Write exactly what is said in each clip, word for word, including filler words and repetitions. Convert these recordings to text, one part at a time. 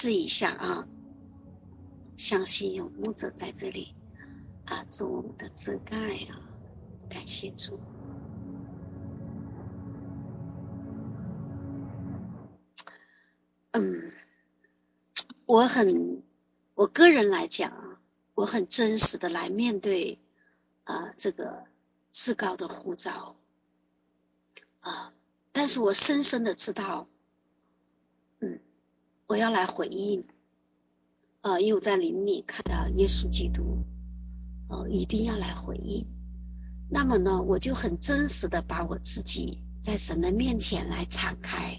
试一下啊，相信有牧者在这里啊，做我们的遮盖啊，感谢主。嗯，我很，我个人来讲啊，我很真实的来面对啊这个至高的呼召啊，但是我深深的知道，嗯，我要来回应啊，因为我在灵里看到耶稣基督，呃、啊，一定要来回应。那么呢，我就很真实的把我自己在神的面前来敞开，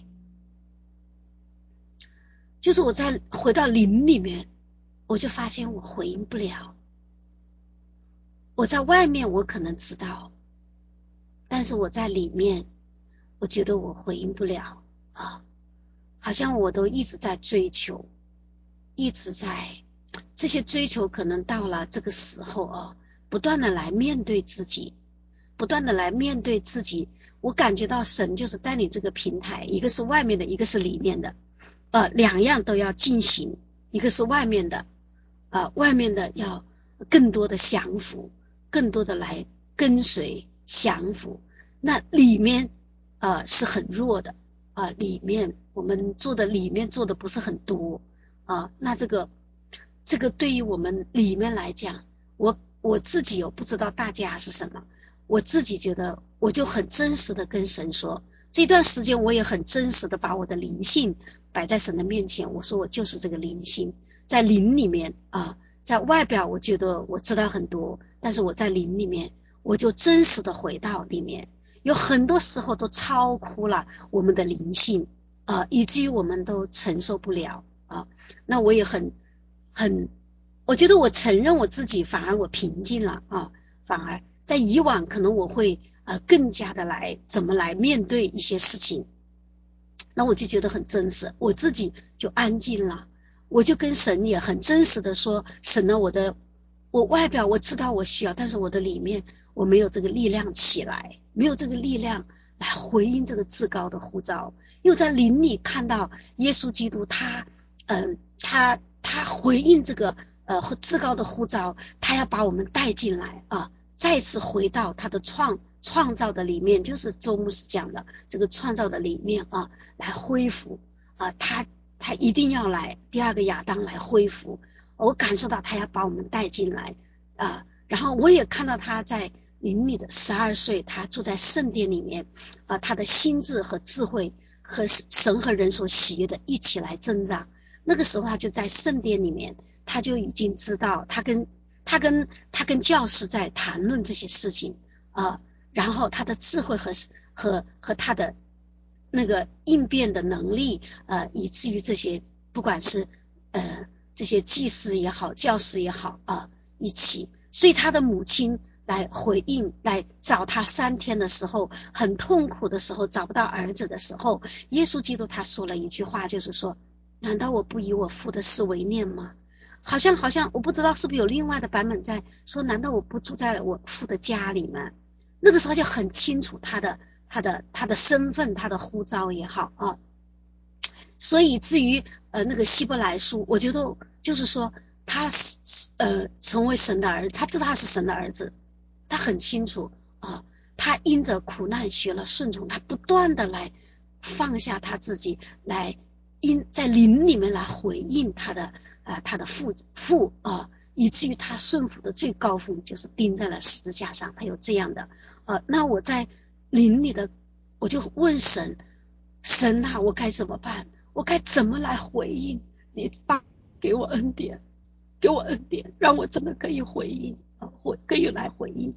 就是我在回到灵里面，我就发现我回应不了。我在外面我可能知道，但是我在里面，我觉得我回应不了啊，好像我都一直在追求，一直在这些追求，可能到了这个时候啊，不断的来面对自己。不断的来面对自己，我感觉到神就是带领这个平台，一个是外面的，一个是里面的，呃，两样都要进行，一个是外面的，呃，外面的要更多的降服，更多的来跟随降服，那里面呃是很弱的啊、呃，里面我们做的里面做的不是很多啊、呃，那这个这个对于我们里面来讲，我我自己我不知道大家是什么。我自己觉得我就很真实的跟神说，这段时间我也很真实的把我的灵性摆在神的面前，我说我就是这个灵性，在灵里面啊，在外表我觉得我知道很多，但是我在灵里面我就真实的回到里面，有很多时候都超乎了我们的灵性啊，以至于我们都承受不了啊。那我也很很我觉得我承认我自己，反而我平静了啊，反而在以往可能我会呃更加的来怎么来面对一些事情，那我就觉得很真实，我自己就安静了，我就跟神也很真实的说，神呢，我的我外表我知道我需要，但是我的里面我没有这个力量起来，没有这个力量来回应这个至高的呼召，又在灵里看到耶稣基督他嗯、呃、他他回应这个呃至高的呼召，他要把我们带进来啊。再次回到他的创创造的里面，就是周牧师讲的这个创造的里面啊，来恢复啊，他他一定要来第二个亚当来恢复，我感受到他要把我们带进来啊，然后我也看到他在灵里的十二岁，他住在圣殿里面啊，他的心智和智慧和神和人所喜悦的一起来增长。那个时候他就在圣殿里面，他就已经知道他跟他跟他跟教师在谈论这些事情啊、呃，然后他的智慧和和和他的那个应变的能力，呃，以至于这些不管是呃这些祭司也好，教师也好啊、呃，一起，所以他的母亲来回应，来找他三天的时候，很痛苦的时候，找不到儿子的时候，耶稣基督他说了一句话，就是说，难道我不以我父的事为念吗？好像好像我不知道是不是有另外的版本在说，难道我不住在我父的家里吗？那个时候就很清楚他的他的他的身份，他的呼召也好啊。所以至于呃那个希伯来书，我觉得就是说他是呃成为神的儿子，他知道他是神的儿子，他很清楚啊，他因着苦难学了顺从，他不断的来放下他自己，来因在灵里面来回应他的啊、呃、他的父父啊，以至于他顺服的最高峰就是钉在了十字架上，他有这样的呃，那我在灵里的我就问神，神啊，我该怎么办？我该怎么来回应你？爸，给我恩典，给我恩典，让我真的可以回应啊，回可以来回应。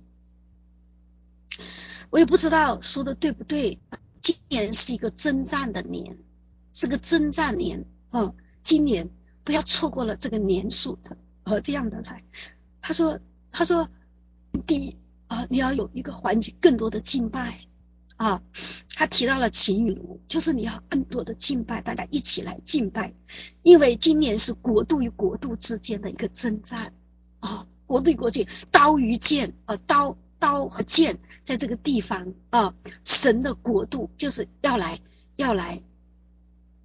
我也不知道说的对不对，今年是一个征战的年，是个征战年啊、哦！今年不要错过了这个年数的呃这样的来。他说，他说，第一啊、呃，你要有一个环境更多的敬拜啊。他提到了情与炉，就是你要更多的敬拜，大家一起来敬拜，因为今年是国度与国度之间的一个征战啊，国度与国度，刀与剑啊，刀。刀和剑在这个地方啊，神的国度就是要来要来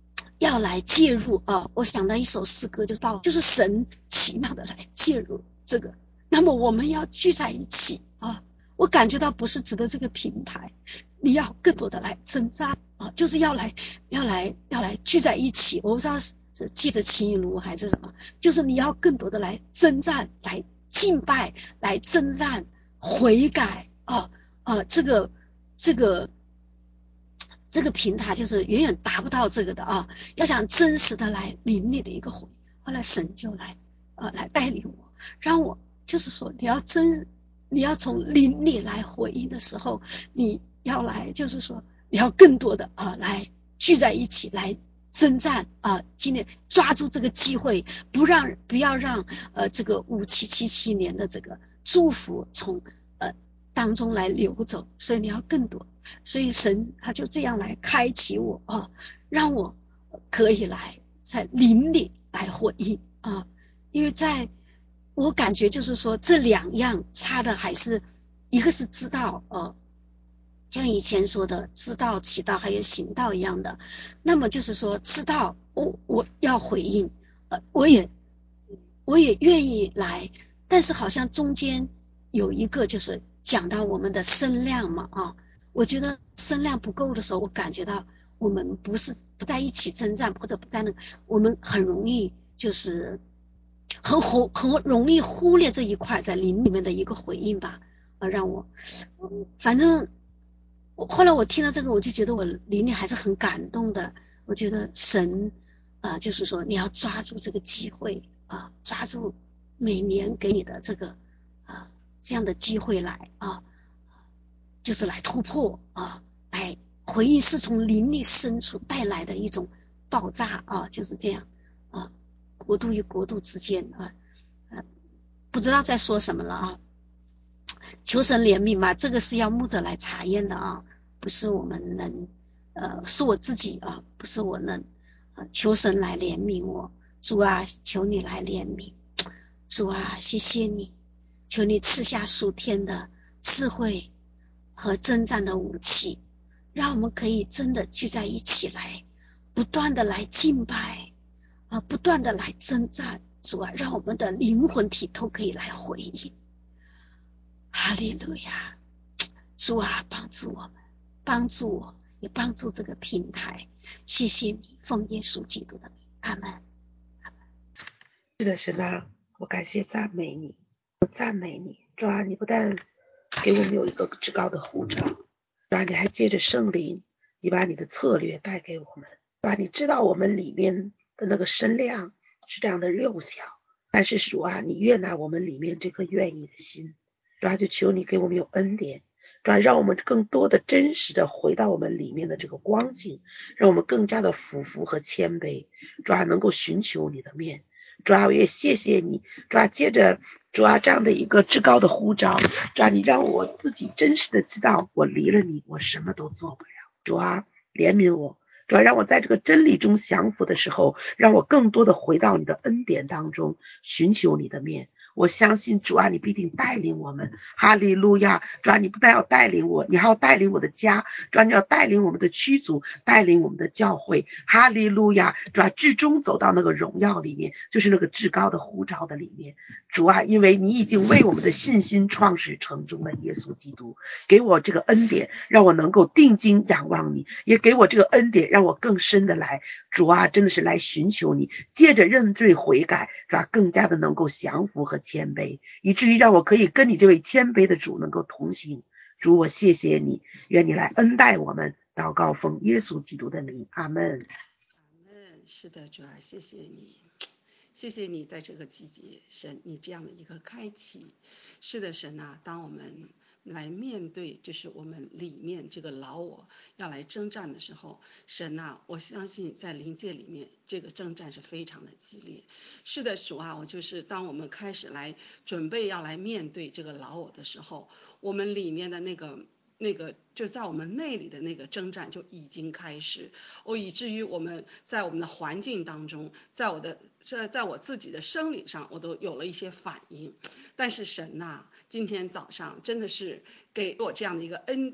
要来介入啊。我想到一首诗歌，就到就是神奇妙的来介入这个。那么我们要聚在一起啊，我感觉到不是指的这个平台，你要更多的来征战啊，就是要来要来要来聚在一起。我不知道是是记着情炉还是什么，就是你要更多的来征战，来敬拜，来征战悔改啊啊，这个这个这个平台就是远远达不到这个的啊。要想真实的来领你的一个回，后来神就来呃来带领我，让我就是说你要真你要从灵里来回应的时候，你要来就是说你要更多的啊来聚在一起来征战啊。今天抓住这个机会，不让不要让呃这个五七七七年的这个祝福从呃当中来流走，所以你要更多。所以神他就这样来开启我啊，让我可以来在灵里来回应啊。因为在我感觉就是说这两样差的还是一个是知道呃像以前说的知道祈祷还有行道一样的。那么就是说知道我我要回应呃我也我也愿意来，但是好像中间有一个就是讲到我们的声量嘛啊，我觉得声量不够的时候，我感觉到我们不是不在一起征战，或者不在那个，我们很容易就是很忽很容易忽略这一块在灵里面的一个回应吧。呃，让我反正我后来我听到这个，我就觉得我灵里还是很感动的。我觉得神啊、呃，就是说你要抓住这个机会啊，抓住每年给你的这个啊这样的机会来啊，就是来突破啊，来回应是从灵力深处带来的一种爆炸啊，就是这样啊，国度与国度之间啊，啊不知道在说什么了啊。求神怜悯吧，这个是要牧者来查验的啊，不是我们能呃，是我自己啊，不是我能、呃、求神来怜悯我。主啊，求你来怜悯。主啊，谢谢你，求你赐下属天的智慧和征战的武器，让我们可以真的聚在一起来，不断的来敬拜啊，不断的来征战。主啊，让我们的灵魂体都可以来回应。哈利路亚！主啊，帮助我们，帮助我，也帮助这个平台。谢谢你，奉耶稣基督的名，阿们。 是的，神啊，我感谢赞美你，我赞美你。主啊，你不但给我们有一个至高的呼召，主啊，你还借着圣灵，你把你的策略带给我们。主啊，你知道我们里面的那个声量是这样的幼小，但是主啊，你悦纳我们里面这颗愿意的心。主啊，就求你给我们有恩典，主啊，让我们更多的真实的回到我们里面的这个光景，让我们更加的俯伏和谦卑，主啊，能够寻求你的面。主啊，我也谢谢你，主啊，接着主啊这样的一个至高的呼召，主啊，你让我自己真实的知道，我离了你，我什么都做不了。主啊，怜悯我，主啊，让我在这个真理中降服的时候，让我更多的回到你的恩典当中，寻求你的面。我相信主啊，你必定带领我们。哈利路亚！主啊，你不但要带领我，你还要带领我的家。主啊，你要带领我们的区组，带领我们的教会。哈利路亚！主啊，至终走到那个荣耀里面，就是那个至高的呼召的里面。主啊，因为你已经为我们的信心创始成终了耶稣基督，给我这个恩典，让我能够定睛仰望你，也给我这个恩典，让我更深的来，主啊，真的是来寻求你，借着认罪悔改，主啊，更加的能够降服和谦卑，以至于让我可以跟你这位谦卑的主能够同行。主，我谢谢你，愿你来恩待我们。祷告奉耶稣基督的名，阿门。 阿门。是的，主啊，谢谢你，谢谢你在这个季节，神，你这样的一个开启。是的，神啊，当我们来面对就是我们里面这个老我要来征战的时候，神啊，我相信在灵界里面这个征战是非常的激烈。是的，主啊，我就是当我们开始来准备要来面对这个老我的时候，我们里面的那个那个就在我们内里的那个征战就已经开始，哦，以至于我们在我们的环境当中，在我的在在我自己的生理上，我都有了一些反应。但是神呐、啊，今天早上真的是给我这样的一个恩典，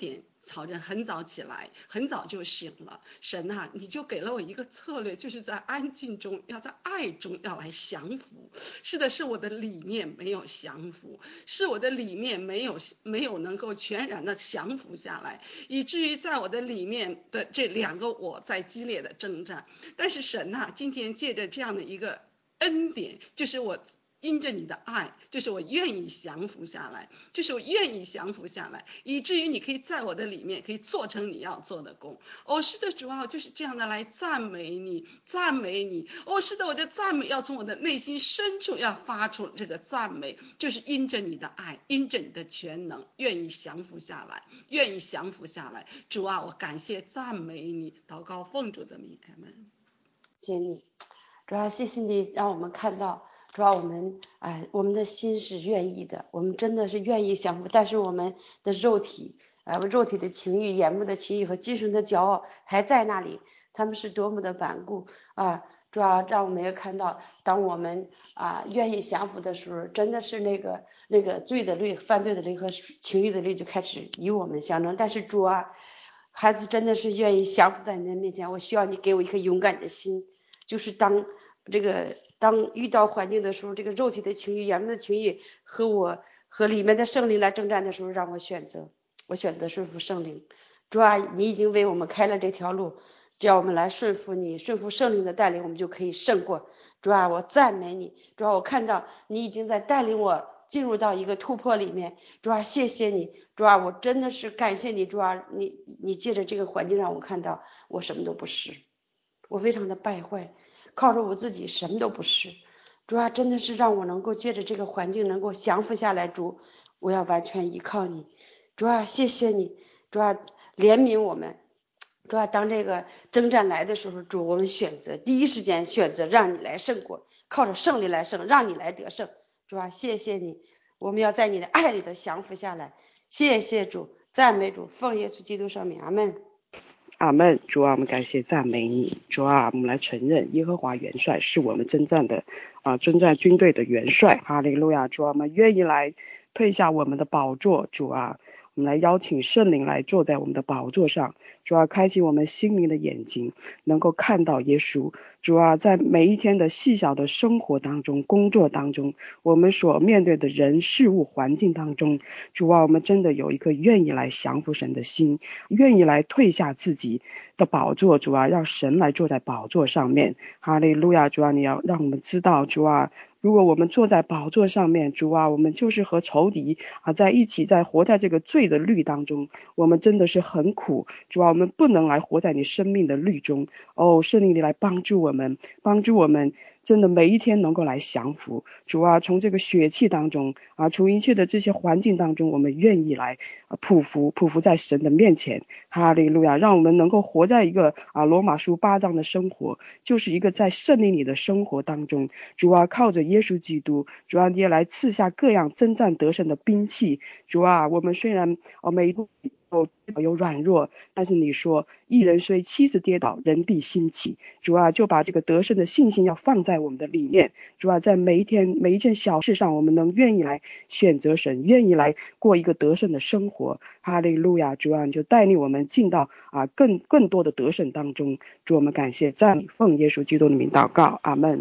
早晨很早起来，很早就醒了。神啊，你就给了我一个策略，就是在安静中，要在爱中要来降服。是的，是我的里面没有降服，是我的里面没有没有能够全然的降服下来，以至于在我的里面的这两个我在激烈的征战。但是神啊，今天借着这样的一个恩典，就是我因着你的爱，就是我愿意降服下来，就是我愿意降服下来，以至于你可以在我的里面可以做成你要做的工。哦，是的，主啊，就是这样的来赞美你，赞美你。哦，是的，我的赞美要从我的内心深处要发出这个赞美，就是因着你的爱，因着你的全能，愿意降服下来，愿意降服下来。主啊，我感谢赞美你，祷告奉主的名，阿们。 谢谢你，主要谢谢你让我们看到，主要我们哎，我们的心是愿意的，我们真的是愿意降服，但是我们的肉体，呃，肉体的情欲、眼目的情欲和精神的骄傲还在那里，他们是多么的顽固啊！主要让我们也看到，当我们啊愿意降服的时候，真的是那个那个罪的律、犯罪的律和情欲的律就开始与我们相争。但是主啊，孩子真的是愿意降服在你的面前，我需要你给我一颗勇敢的心，就是当这个当遇到环境的时候，这个肉体的情欲、眼目的情欲和我和里面的圣灵来征战的时候，让我选择，我选择顺服圣灵。主啊，你已经为我们开了这条路，只要我们来顺服你，顺服圣灵的带领，我们就可以胜过。主啊，我赞美你，主啊，我看到你已经在带领我进入到一个突破里面。主啊，谢谢你，主啊，我真的是感谢你，主啊，你你借着这个环境让我看到我什么都不是，我非常的败坏，靠着我自己什么都不是。主啊，真的是让我能够借着这个环境能够降服下来。主，我要完全依靠你。主啊，谢谢你，主啊，怜悯我们。主啊，当这个征战来的时候，主，我们选择第一时间选择让你来胜过，靠着胜利来胜，让你来得胜。主啊，谢谢你，我们要在你的爱里头降服下来。谢谢主，赞美主，奉耶稣基督圣名，阿们。 阿们。主啊，我们感谢赞美你。主啊，我们来承认耶和华元帅是我们征战的啊，征战军队的元帅。哈利路亚。主啊，我们愿意来退下我们的宝座。主啊，我们来邀请圣灵来坐在我们的宝座上。主啊，开启我们心灵的眼睛，能够看到耶稣。主啊，在每一天的细小的生活当中、工作当中，我们所面对的人事物环境当中，主啊，我们真的有一颗愿意来降服神的心，愿意来退下自己的宝座。主啊，让神来坐在宝座上面。哈利路亚。主啊，你要让我们知道，主啊，如果我们坐在宝座上面，主啊，我们就是和仇敌啊在一起，在活在这个罪的律当中，我们真的是很苦。主啊，我们不能来活在你生命的律中。哦，圣灵你来帮助我们，帮助我们真的每一天能够来降服。主啊，从这个血气当中啊，从一切的这些环境当中，我们愿意来啊匍匐匍匐在神的面前。哈利路亚。让我们能够活在一个啊罗马书八章的生活，就是一个在圣灵里的生活当中。主啊，靠着耶稣基督，主啊，你也来赐下各样征战得胜的兵器。主啊，我们虽然哦每一步有有软弱，但是你说一人虽七次跌倒，人必兴起。主啊，就把这个得胜的信心要放在我们的里面。主啊，在每一天每一件小事上，我们能愿意来选择神，愿意来过一个得胜的生活。哈利路亚。主啊，你就带领我们进到啊更更多的得胜当中。主，我们感谢赞美，奉耶稣基督的名祷告，阿们。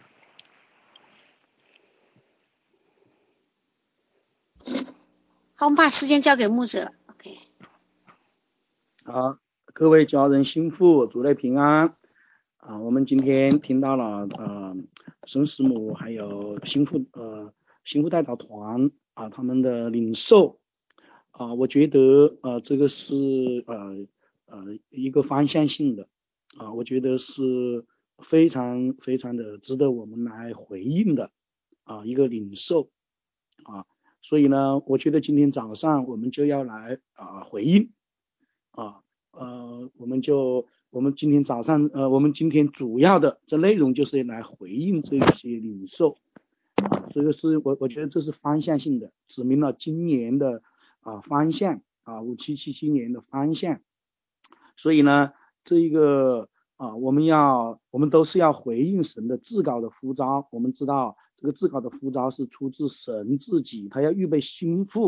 好，我们把时间交给牧者。OK。 好，各位家人幸福，主内平安啊！我们今天听到了呃孙师母还有幸福呃幸福代表团啊他们的领受啊，我觉得呃这个是呃呃一个方向性的啊，我觉得是非常非常的值得我们来回应的啊一个领受啊。所以呢，我觉得今天早上我们就要来啊回应啊，呃，我们就我们今天早上呃，我们今天主要的这内容就是来回应这些领受啊，这个是我我觉得这是方向性的，指明了今年的啊方向啊五七七七年的方向。所以呢，这一个啊，我们要我们都是要回应神的至高的呼召。我们知道这个至高的呼召是出自神自己，他要预备心腹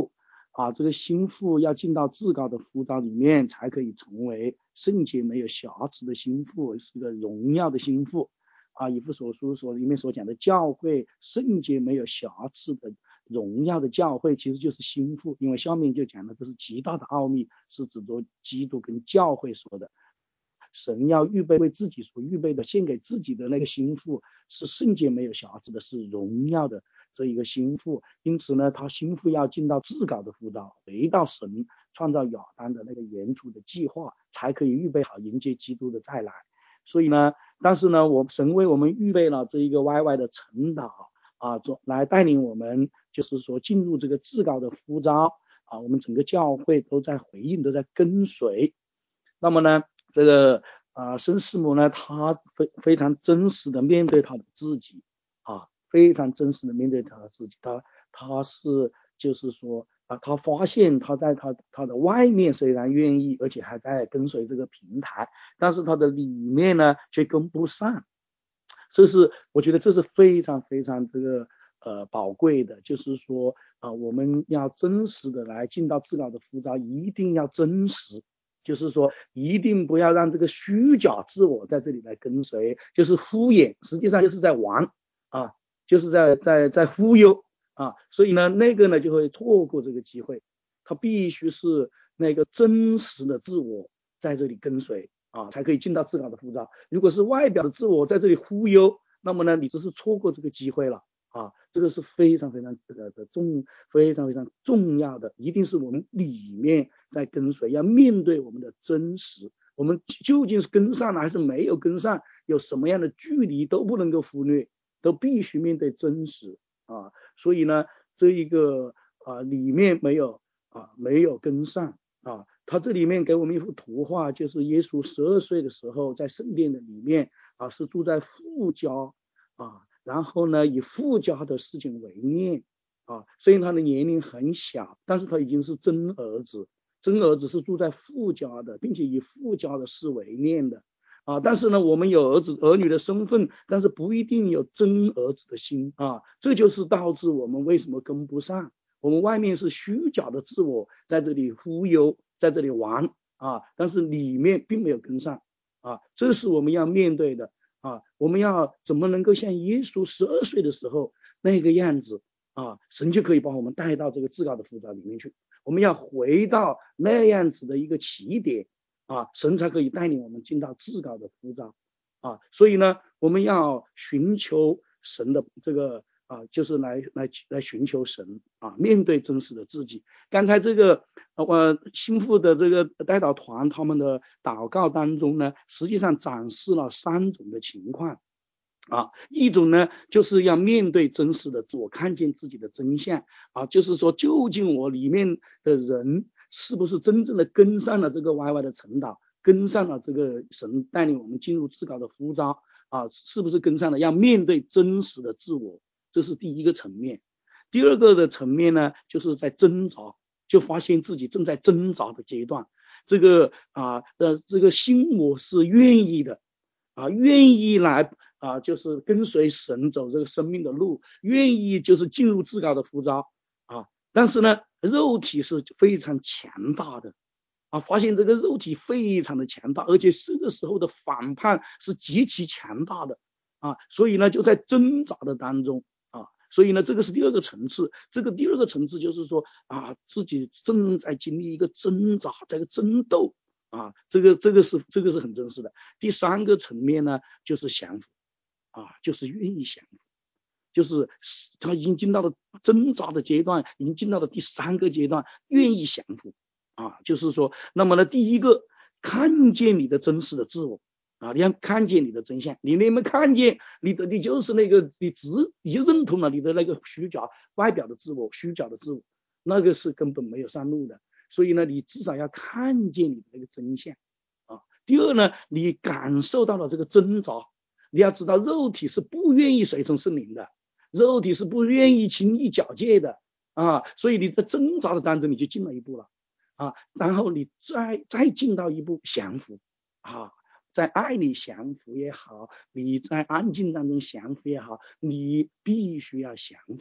啊，这个心腹要进到至高的呼召里面，才可以成为圣洁没有瑕疵的心腹，是个荣耀的心腹。啊，以弗所书所里面所讲的教会圣洁没有瑕疵的荣耀的教会，其实就是心腹，因为下面就讲的这是极大的奥秘，是指着基督跟教会说的。神要预备为自己所预备的，献给自己的那个心腹是圣洁没有瑕疵的，是荣耀的这一个心腹。因此呢，他心腹要进到至高的呼召，回到神创造亚当的那个原初的计划，才可以预备好迎接基督的再来。所以呢，但是呢，我神为我们预备了这一个 Y Y 的晨祷啊，做来带领我们，就是说进入这个至高的呼召啊，我们整个教会都在回应，都在跟随。那么呢，这个啊，圣师母呢，他非非常真实的面对他的自己啊，非常真实的面对他的自己，他他是就是说啊，他发现他在他他的外面虽然愿意，而且还在跟随这个平台，但是他的里面呢却跟不上。这是我觉得这是非常非常这个呃宝贵的，就是说啊、呃，我们要真实的来进到至高的呼召，一定要真实。就是说一定不要让这个虚假自我在这里来跟随，就是敷衍，实际上就是在玩啊，就是在在在忽悠啊，所以呢那个呢就会错过这个机会。他必须是那个真实的自我在这里跟随啊，才可以进到至高的呼召。如果是外表的自我在这里忽悠，那么呢你只是错过这个机会了啊，这个是非常非常的重，非常非常重要的，一定是我们里面在跟随，要面对我们的真实，我们究竟是跟上了还是没有跟上，有什么样的距离都不能够忽略，都必须面对真实啊。所以呢，这一个啊里面没有啊没有跟上啊，他这里面给我们一幅图画，就是耶稣十二岁的时候在圣殿的里面啊，是住在父家啊。然后呢，以父家的事情为念啊，虽然他的年龄很小，但是他已经是真儿子，真儿子是住在父家的，并且以父家的事为念的啊。但是呢，我们有儿子儿女的身份，但是不一定有真儿子的心啊，这就是导致我们为什么跟不上。我们外面是虚假的自我在这里忽悠，在这里玩啊，但是里面并没有跟上啊，这是我们要面对的。啊，我们要怎么能够像耶稣十二岁的时候那个样子啊，神就可以把我们带到这个至高的呼召里面去。我们要回到那样子的一个起点啊，神才可以带领我们进到至高的呼召啊。所以呢，我们要寻求神的这个啊，就是来来来寻求神啊，面对真实的自己。刚才这个呃心腹的这个代祷团他们的祷告当中呢，实际上展示了三种的情况啊，一种呢就是要面对真实的自我，看见自己的真相啊，就是说究竟我里面的人是不是真正的跟上了这个 Y Y 的晨祷，跟上了这个神带领我们进入至高的呼召啊，是不是跟上了？要面对真实的自我，这是第一个层面。第二个的层面呢，就是在挣扎，就发现自己正在挣扎的阶段。这个啊的这个心我是愿意的啊，愿意来啊，就是跟随神走这个生命的路，愿意就是进入至高的呼召啊。但是呢，肉体是非常强大的啊，发现这个肉体非常的强大，而且这个时候的反叛是极其强大的啊，所以呢，就在挣扎的当中。所以呢，这个是第二个层次。这个第二个层次就是说啊，自己正在经历一个挣扎，这个争斗啊，这个这个是这个是很真实的。第三个层面呢，就是降服啊，就是愿意降服，就是他已经进到了挣扎的阶段，已经进到了第三个阶段，愿意降服啊，就是说，那么呢，第一个看见你的真实的自我。啊，你要看见你的真相，你有没有看见你的你就是那个你只你就认同了你的那个虚假外表的自我，虚假的自我，那个是根本没有上路的。所以呢，你至少要看见你的那个真相啊。第二呢，你感受到了这个挣扎，你要知道肉体是不愿意随从圣灵的，肉体是不愿意轻易缴界的啊。所以你在挣扎的当中你就进了一步了啊，然后你再再进到一步降服啊。在爱里降服也好，你在安静当中降服也好，你必须要降服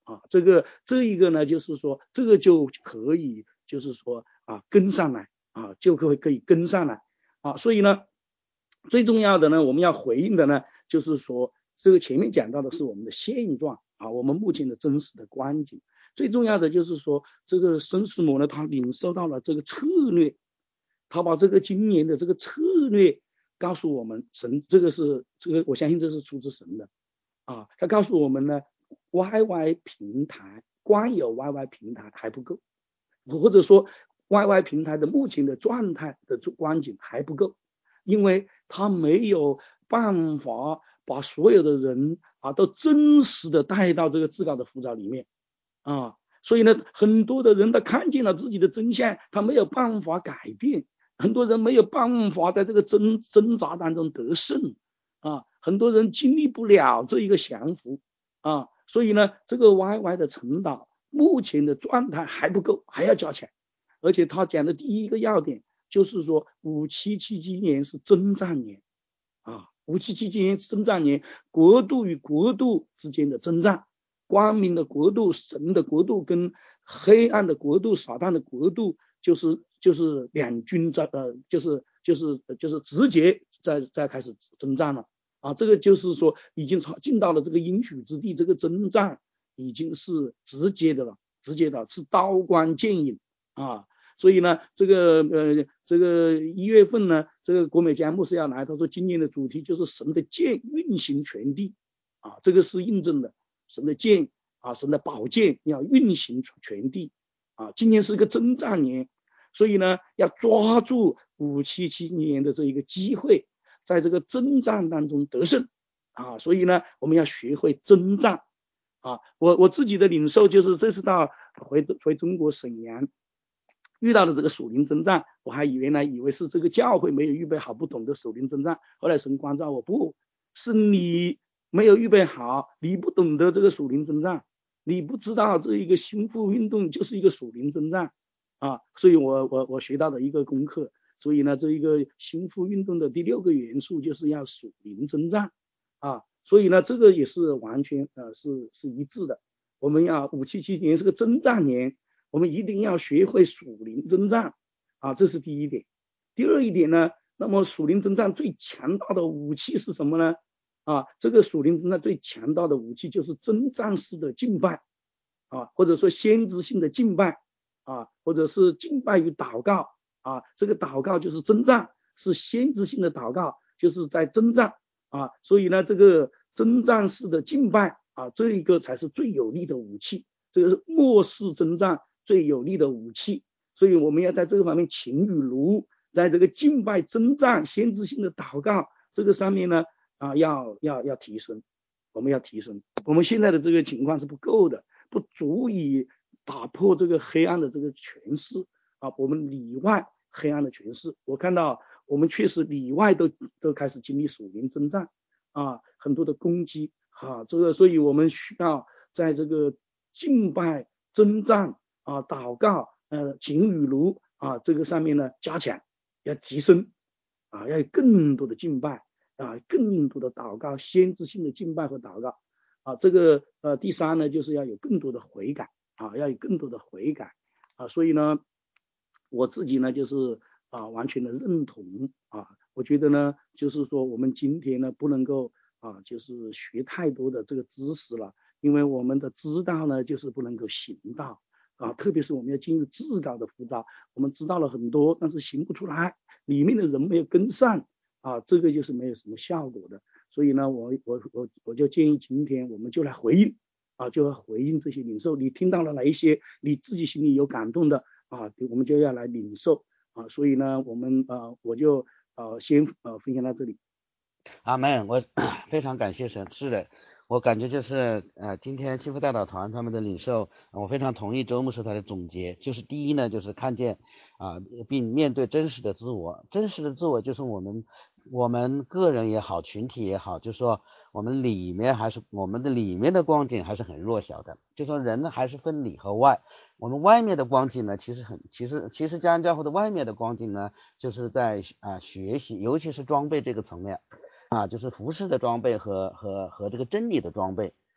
啊，这个这一个呢，就是说这个就可以，就是说啊跟上来啊，就可以可以跟上来啊，所以呢，最重要的呢，我们要回应的呢，就是说这个前面讲到的是我们的现状啊，我们目前的真实的光景。最重要的就是说，这个孙师母呢，他领受到了这个策略，他把这个今年的这个策略告诉我们，神这个是这个，我相信这是出自神的啊，他告诉我们呢。Y Y 平台光有 Y Y 平台还不够，或者说 Y Y 平台的目前的状态的光景还不够，因为它没有办法把所有的人啊都真实的带到这个至高的呼召里面啊，所以呢，很多的人他看见了自己的真相，他没有办法改变，很多人没有办法在这个挣挣扎当中得胜啊，很多人经历不了这一个降服啊。所以呢，这个 Y Y 的晨祷目前的状态还不够，还要加强。而且他讲的第一个要点就是说，五七七七年是征战年啊，五七七七年征战年，国度与国度之间的征战，光明的国度、神的国度跟黑暗的国度、撒旦的国度，就是就是两军在呃，就是就是就是直接在在开始征战了。啊，这个就是说已经进到了这个应许之地，这个征战已经是直接的了，直接的是刀光剑影啊。所以呢，这个呃这个一月份呢，这个国美江牧师要来，他说今年的主题就是神的剑运行全地啊，这个是印证的，神的剑啊，神的宝剑要运行全地啊。今年是个征战年，所以呢，要抓住五七七年的这一个机会。在这个征战当中得胜啊，所以呢，我们要学会征战啊。我我自己的领受就是，这次到回回中国沈阳遇到的这个属灵征战，我还以为呢，以为是这个教会没有预备好，不懂得属灵征战。后来神光照我，不是你没有预备好，你不懂得这个属灵征战，你不知道这一个心腹运动就是一个属灵征战啊。所以我我我学到的一个功课。所以呢，这一个心腹运动的第六个元素就是要属灵征战啊，所以呢，这个也是完全呃是是一致的。我们要五七七年是个征战年，我们一定要学会属灵征战啊，这是第一点。第二一点呢，那么属灵征战最强大的武器是什么呢？啊，这个属灵征战最强大的武器就是征战式的敬拜啊，或者说先知性的敬拜啊，或者是敬拜与祷告。啊，这个祷告就是征战，是先知性的祷告，就是在征战啊，所以呢，这个征战式的敬拜啊，这一个才是最有力的武器，这个是末世征战最有力的武器，所以我们要在这个方面勤与儒，在这个敬拜征战先知性的祷告这个上面呢啊，要要要提升，我们要提升，我们现在的这个情况是不够的，不足以打破这个黑暗的这个权势啊，我们里外黑暗的权势，我看到我们确实里外都都开始经历属灵征战啊，很多的攻击啊，这个所以我们需要在这个敬拜征战啊、祷告呃勤与儒啊这个上面呢加强，要提升啊，要有更多的敬拜啊，更多的祷告，先知性的敬拜和祷告啊，这个呃第三呢就是要有更多的悔改啊，要有更多的悔改啊，所以呢。我自己呢，就是啊，完全的认同啊。我觉得呢，就是说我们今天呢，不能够啊，就是学太多的这个知识了，因为我们的知道呢，就是不能够行道啊。特别是我们要进入至高的辅导，我们知道了很多，但是行不出来，里面的人没有跟上啊，这个就是没有什么效果的。所以呢，我我我我就建议今天我们就来回应啊，就来回应这些领受。你听到了哪一些你自己心里有感动的？啊，我们就要来领受啊，所以呢，我们呃，我就呃先呃分享到这里。 阿门，我非常感谢神，是的，我感觉就是呃，今天幸福代祷团他们的领受，我非常同意周牧师他的总结，就是第一呢，就是看见啊、呃，并面对真实的自我，真实的自我就是我们我们个人也好，群体也好，就是说我们里面还是我们的里面的光景还是很弱小的，就说人呢还是分里和外。我们外面的光景呢，其实很，其实其实家人教会的外面的光景呢，就是在啊、呃、学习，尤其是装备这个层面啊，就是服饰的装备和和和这个真理的装备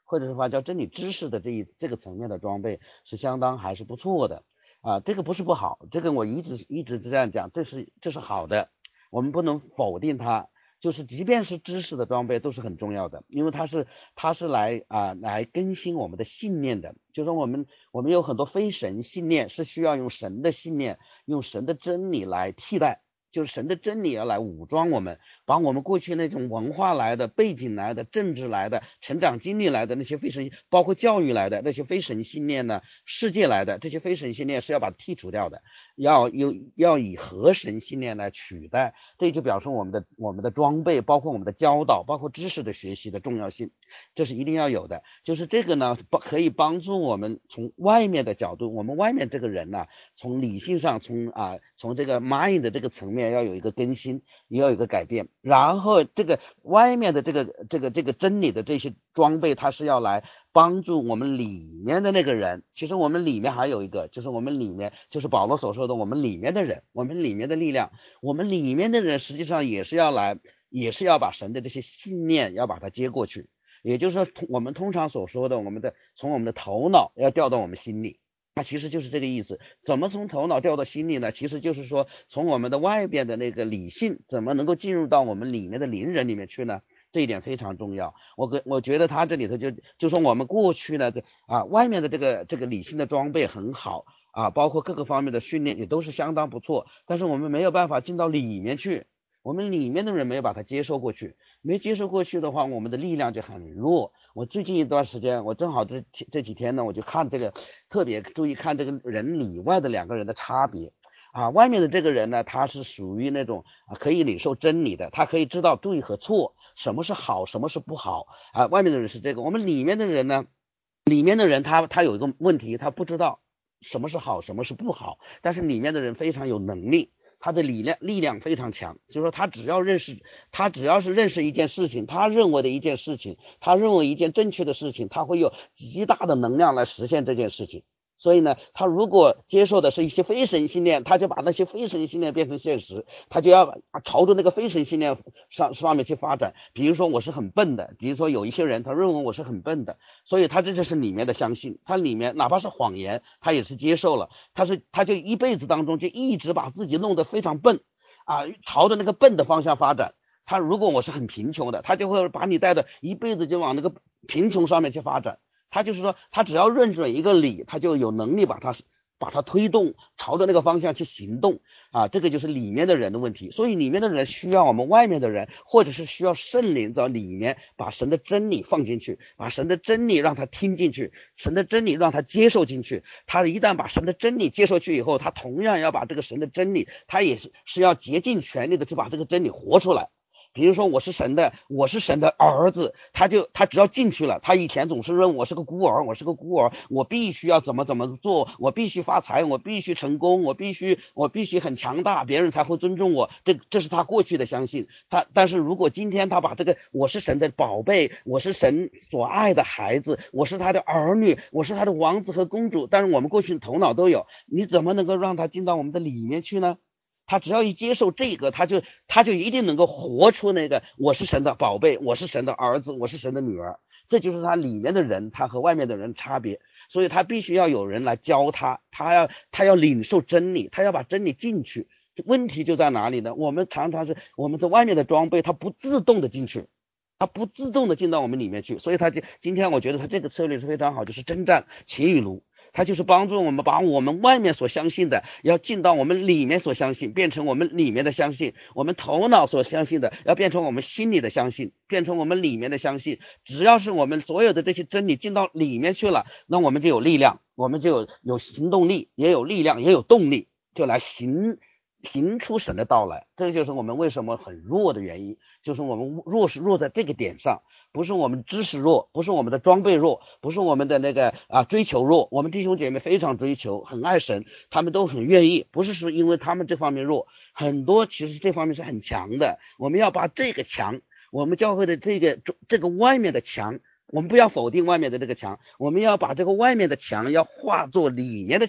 或者是话叫真理知识的这一这个层面的装备是相当还是不错的啊，这个不是不好，这个我一直一直这样讲，这是这是好的，我们不能否定它。就是即便是知识的装备都是很重要的，因为它是它是来啊、呃、来更新我们的信念的，就是说我们我们有很多非神信念是需要用神的信念，用神的真理来替代，就是神的真理要来武装我们，把我们过去那种文化来的、背景来的、政治来的、成长经历来的那些非神，包括教育来的那些非神信念呢，世界来的这些非神信念是要把它剔除掉的，要有要以合神信念来取代，这就表示我们的我们的装备，包括我们的教导，包括知识的学习的重要性，这是一定要有的。就是这个呢，可以帮助我们从外面的角度，我们外面这个人呢、啊，从理性上，从啊从这个 mind 的这个层面要有一个更新，也要有一个改变。然后这个外面的这个这个这个真理的这些装备，它是要来帮助我们里面的那个人。其实我们里面还有一个，就是我们里面就是保罗所说的我们里面的人，我们里面的力量，我们里面的人实际上也是要来，也是要把神的这些信念要把它接过去。也就是说我们通常所说的我们的从我们的头脑要调到我们心里，它其实就是这个意思。怎么从头脑调到心里呢？其实就是说从我们的外边的那个理性怎么能够进入到我们里面的灵人里面去呢？这一点非常重要。我我觉得他这里头就就说我们过去呢啊外面的这个这个理性的装备很好啊，包括各个方面的训练也都是相当不错，但是我们没有办法进到里面去，我们里面的人没有把它接受过去，没接受过去的话，我们的力量就很弱。我最近一段时间，我正好这这几天呢，我就看这个，特别注意看这个人里外的两个人的差别啊。外面的这个人呢，他是属于那种啊可以领受真理的，他可以知道对和错，什么是好，什么是不好啊。外面的人是这个，我们里面的人呢，里面的人他他有一个问题，他不知道什么是好，什么是不好，但是里面的人非常有能力。他的力量力量非常强，就是说他只要认识，他只要是认识一件事情，他认为的一件事情，他认为一件正确的事情，他会有极大的能量来实现这件事情。所以呢，他如果接受的是一些非神信念，他就把那些非神信念变成现实，他就要朝着那个非神信念上上面去发展。比如说我是很笨的，比如说有一些人他认为我是很笨的，所以他这就是里面的相信，他里面哪怕是谎言他也是接受了，他是他就一辈子当中就一直把自己弄得非常笨啊，朝着那个笨的方向发展。他如果我是很贫穷的，他就会把你带的一辈子就往那个贫穷上面去发展。他就是说他只要认准一个理，他就有能力把它把它推动朝着那个方向去行动啊，这个就是里面的人的问题。所以里面的人需要我们外面的人，或者是需要圣灵在里面把神的真理放进去，把神的真理让他听进去，神的真理让他接受进去。他一旦把神的真理接受去以后，他同样要把这个神的真理，他也是是要竭尽全力的去把这个真理活出来。比如说我是神的，我是神的儿子，他就他只要进去了，他以前总是认为我是个孤儿，我是个孤儿，我必须要怎么怎么做，我必须发财，我必须成功，我必须我必须很强大，别人才会尊重我，这这是他过去的相信。他但是如果今天他把这个我是神的宝贝，我是神所爱的孩子，我是他的儿女，我是他的王子和公主，但是我们过去的头脑都有，你怎么能够让他进到我们的里面去呢？他只要一接受这个，他就他就一定能够活出那个我是神的宝贝，我是神的儿子，我是神的女儿。这就是他里面的人，他和外面的人差别。所以他必须要有人来教他，他要他要领受真理，他要把真理进去。问题就在哪里呢？我们常常是我们在外面的装备，它不自动的进去，它不自动的进到我们里面去。所以他就今天我觉得他这个策略是非常好，就是征战且与炉。它就是帮助我们把我们外面所相信的要进到我们里面所相信，变成我们里面的相信，我们头脑所相信的要变成我们心里的相信，变成我们里面的相信。只要是我们所有的这些真理进到里面去了，那我们就有力量，我们就有有行动力，也有力量，也有动力，就来行行出神的道来。这就是我们为什么很弱的原因，就是我们弱是弱在这个点上。不是我们知识弱，不是我们的装备弱，不是我们的那个啊追求弱。我们弟兄姐妹非常追求，很爱神，他们都很愿意，不是说因为他们这方面弱，很多其实这方面是很强的。我们要把这个强，我们教会的这个这个外面的强，我们不要否定外面的这个强，我们要把这个外面的强要化作里面的强，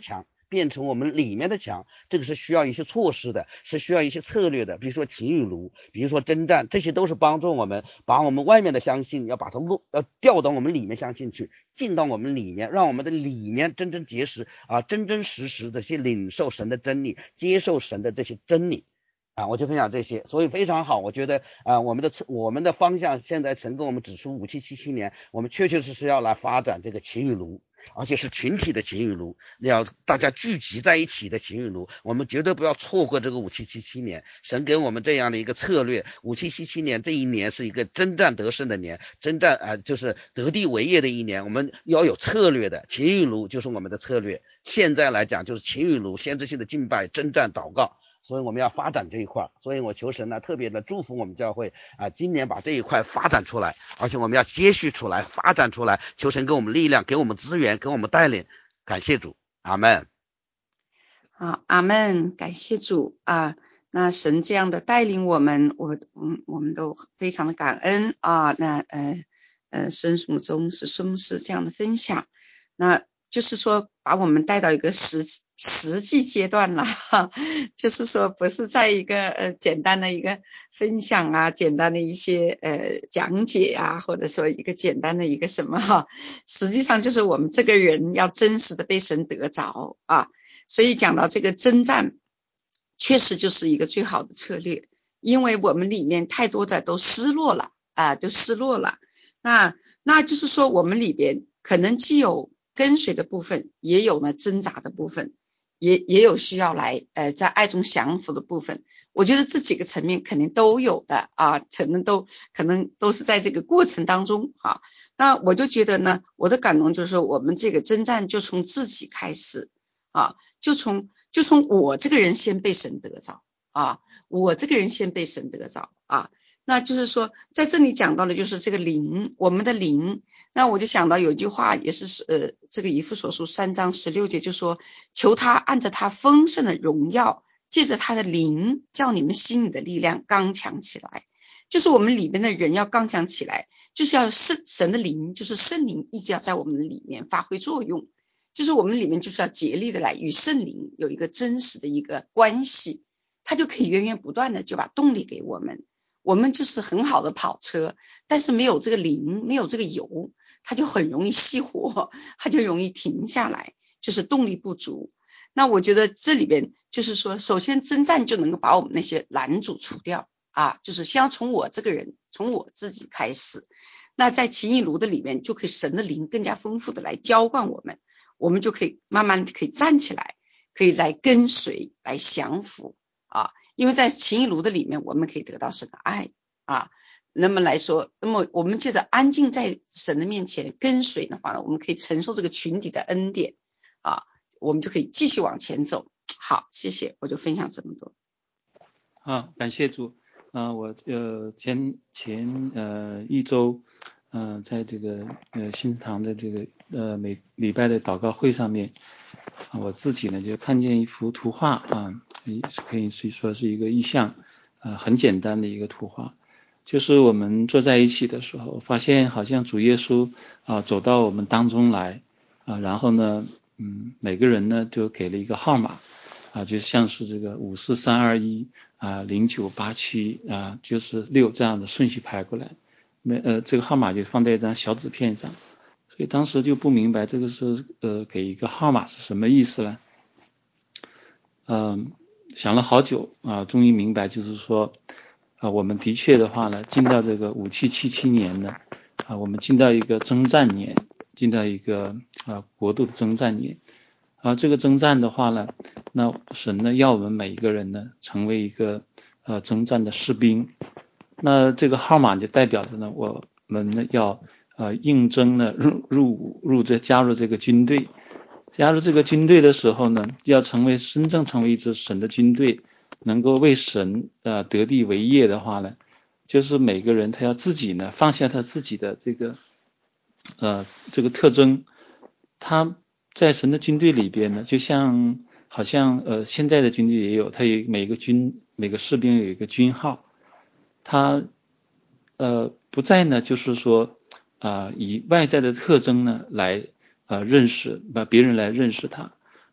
变成我们里面的墙，这个是需要一些措施的，是需要一些策略的，比如说情与庐，比如说征战，这些都是帮助我们把我们外面的相信要把它落要调到我们里面相信去，进到我们里面，让我们的里面真真结实啊，真真实实的去领受神的真理，接受神的这些真理啊，我就分享这些，所以非常好，我觉得啊，我们的我们的方向现在神跟我们指出五七七七年，我们确确实实要来发展这个情与庐，而且是群体的情与庐，要大家聚集在一起的情与庐，我们绝对不要错过这个五七七七年，神给我们这样的一个策略，五七七七年这一年是一个征战得胜的年，征战啊、呃、就是得地为业的一年，我们要有策略的，情与庐就是我们的策略，现在来讲就是情与庐，先知性的敬拜、征战、祷告。所以我们要发展这一块，所以我求神呢特别的祝福我们教会啊，今年把这一块发展出来，而且我们要接续出来，发展出来，求神给我们力量，给我们资源，给我们带领，感谢主，阿们。 好，阿们，感谢主啊。那神这样的带领我们，我嗯我们都非常的感恩啊。那呃呃孙牧中是孙牧师这样的分享，那就是说把我们带到一个实实际阶段了哈，就是说不是在一个呃简单的一个分享啊，简单的一些呃讲解啊，或者说一个简单的一个什么哈，实际上就是我们这个人要真实的被神得着啊。所以讲到这个征战，确实就是一个最好的策略，因为我们里面太多的都失落了啊，都失落了。那那就是说我们里边可能既有跟随的部分，也有呢挣扎的部分，也也有需要来呃在爱中降服的部分。我觉得这几个层面肯定都有的啊，可能都可能都是在这个过程当中啊。那我就觉得呢，我的感动就是说，我们这个征战就从自己开始啊，就从就从我这个人先被神得着啊，我这个人先被神得着啊。那就是说在这里讲到的就是这个灵，我们的灵。那我就想到有句话也是呃，这个以弗所书三章十六节就说，求他按着他丰盛的荣耀，借着他的灵，叫你们心里的力量刚强起来。就是我们里面的人要刚强起来，就是要圣神的灵，就是圣灵一直要在我们的里面发挥作用，就是我们里面就是要竭力的来与圣灵有一个真实的一个关系，他就可以源源不断的就把动力给我们。我们就是很好的跑车，但是没有这个灵，没有这个油，它就很容易熄火，它就容易停下来，就是动力不足。那我觉得这里边就是说，首先征战就能够把我们那些拦阻除掉啊，就是先要从我这个人，从我自己开始。那在情义炉的里面，就可以神的灵更加丰富的来浇灌我们，我们就可以慢慢可以站起来，可以来跟随，来降服啊。因为在情义炉的里面，我们可以得到神的爱啊。那么来说，那么我们接着安静在神的面前跟随的话呢，我们可以承受这个群体的恩典啊，我们就可以继续往前走。好，谢谢，我就分享这么多。 好，感谢主。啊、呃，我呃前前呃一周，呃在这个呃新堂的这个呃每礼拜的祷告会上面，我自己呢就看见一幅图画啊，可以说是一个意象，啊、呃、很简单的一个图画，就是我们坐在一起的时候，发现好像主耶稣啊、呃、走到我们当中来啊、呃，然后呢，嗯每个人呢就给了一个号码啊，就像是这个五四三二一啊零九八七啊就是六这样的顺序排过来，没呃这个号码就放在一张小纸片上。所以当时就不明白这个是呃给一个号码是什么意思呢？嗯、呃，想了好久啊，终于明白，就是说啊，我们的确的话呢，进到这个五七七七年呢，啊，我们进到一个征战年，进到一个啊国度的征战年，啊，这个征战的话呢，那神呢要我们每一个人呢成为一个呃征战的士兵，那这个号码就代表着呢我们呢要呃，应征呢入入伍入这加入这个军队，加入这个军队的时候呢，要成为真正成为一支神的军队，能够为神呃得地为业的话呢，就是每个人他要自己呢放下他自己的这个呃这个特征，他在神的军队里边呢，就像好像呃现在的军队也有，他有每个军每个士兵有一个军号，他呃不再呢就是说。啊、呃，以外在的特征呢来呃认识，把别人来认识他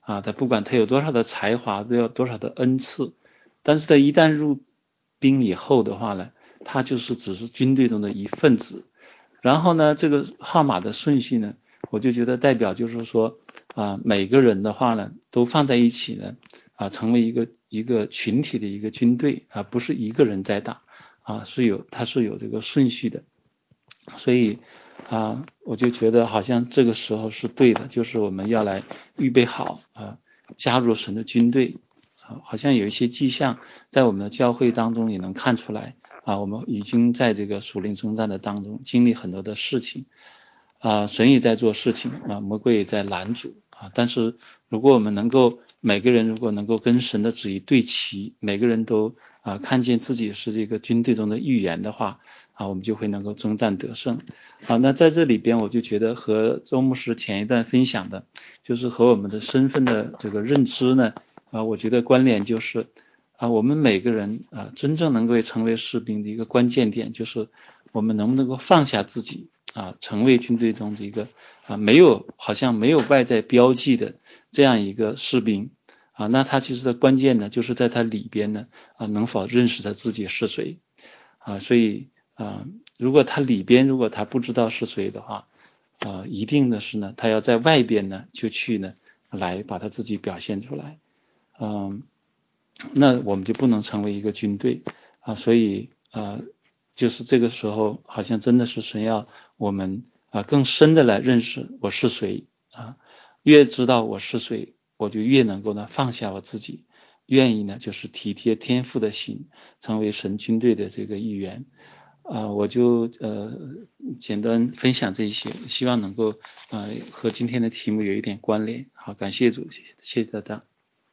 啊，他不管他有多少的才华，都有多少的恩赐，但是他一旦入兵以后的话呢，他就是只是军队中的一份子。然后呢，这个号码的顺序呢，我就觉得代表就是说啊，每个人的话呢，都放在一起呢，啊，成为一个一个群体的一个军队啊，不是一个人在打啊，是有它是有这个顺序的。所以啊，我就觉得好像这个时候是对的，就是我们要来预备好啊，加入神的军队啊，好像有一些迹象在我们的教会当中也能看出来啊，我们已经在这个属灵征战的当中经历很多的事情啊，神也在做事情啊，魔鬼也在拦阻啊，但是如果我们能够每个人如果能够跟神的旨意对齐，每个人都啊看见自己是这个军队中的一员的话啊，我们就会能够征战得胜啊。那在这里边我就觉得和周牧师前一段分享的就是和我们的身份的这个认知呢啊，我觉得关联就是啊，我们每个人啊真正能够成为士兵的一个关键点就是我们能不能够放下自己啊，成为军队中的一个啊没有好像没有外在标记的这样一个士兵啊，那他其实的关键呢就是在他里边呢啊能否认识他自己是谁啊，所以啊如果他里边如果他不知道是谁的话啊，一定的是呢他要在外边呢就去呢来把他自己表现出来嗯，那我们就不能成为一个军队啊，所以啊就是这个时候好像真的是神要我们啊更深的来认识我是谁啊，越知道我是谁我就越能够呢放下我自己，愿意呢就是体贴天父的心，成为神军队的这个一员啊，我就呃简单分享这些，希望能够呃和今天的题目有一点关联。好，感谢主，谢谢谢谢大家。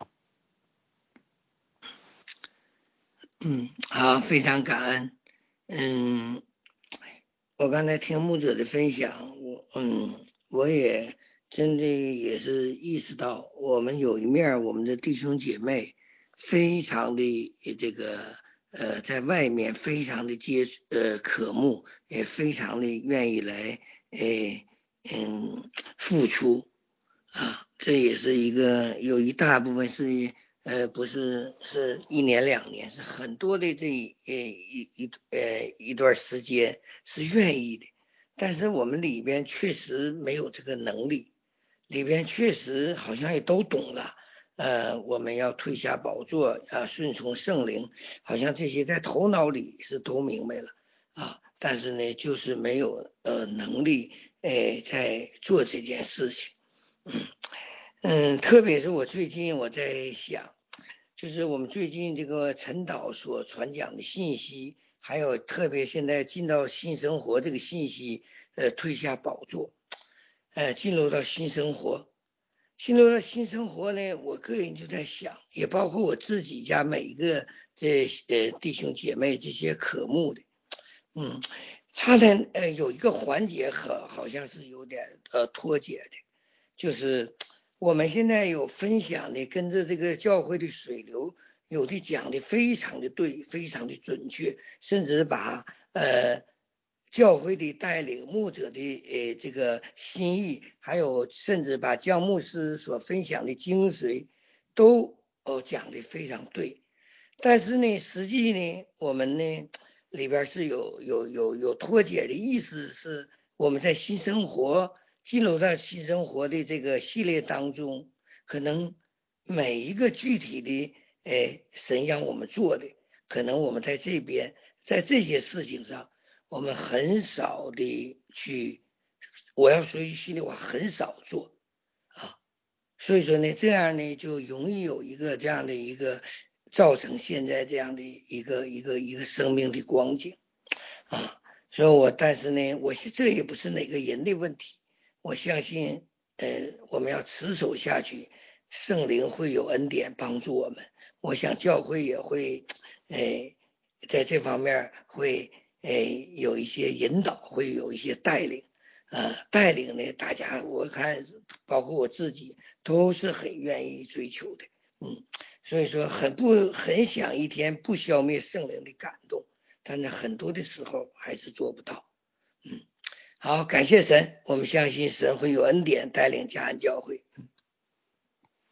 嗯，好，非常感恩。嗯，我刚才听牧者的分享，我嗯，我也真的也是意识到，我们有一面我们的弟兄姐妹非常的这个呃，在外面非常的接呃渴慕，也非常的愿意来诶嗯付出啊，这也是一个有一大部分是。呃，不是，是一年两年，是很多的这一一一呃一段时间是愿意的，但是我们里边确实没有这个能力，里边确实好像也都懂了，呃，我们要退下宝座啊，顺从圣灵，好像这些在头脑里是都明白了啊，但是呢，就是没有呃能力哎在做这件事情，嗯。嗯，特别是我最近我在想，就是我们最近这个陈导所传讲的信息，还有特别现在进到新生活这个信息，呃，退下宝座，呃，进入到新生活，进入到新生活呢，我个人就在想，也包括我自己家每一个这呃弟兄姐妹这些渴慕的，嗯，他呢呃有一个环节和好像是有点呃脱节的，就是我们现在有分享的，跟着这个教会的水流，有的讲的非常的对，非常的准确，甚至把呃教会的带领牧者的呃这个心意，还有甚至把姜牧师所分享的精髓，都哦讲的非常对。但是呢，实际呢，我们呢里边是有有有有脱节的意思，是我们在新生活。进入到新生活的这个系列当中，可能每一个具体的诶神让我们做的，可能我们在这边在这些事情上，我们很少的去，我要说句心里话，很少做啊。所以说呢，这样呢就容易有一个这样的一个造成现在这样的一个一个一个生命的光景啊。所以我但是呢，我这也不是哪个人的问题。我相信呃我们要持守下去，圣灵会有恩典帮助我们，我想教会也会呃在这方面会呃有一些引导，会有一些带领呃带领呢大家我看包括我自己都是很愿意追求的，嗯，所以说很不很想一天不消灭圣灵的感动，但是很多的时候还是做不到，嗯。好，感谢神，我们相信神会有恩典带领嘉安教会。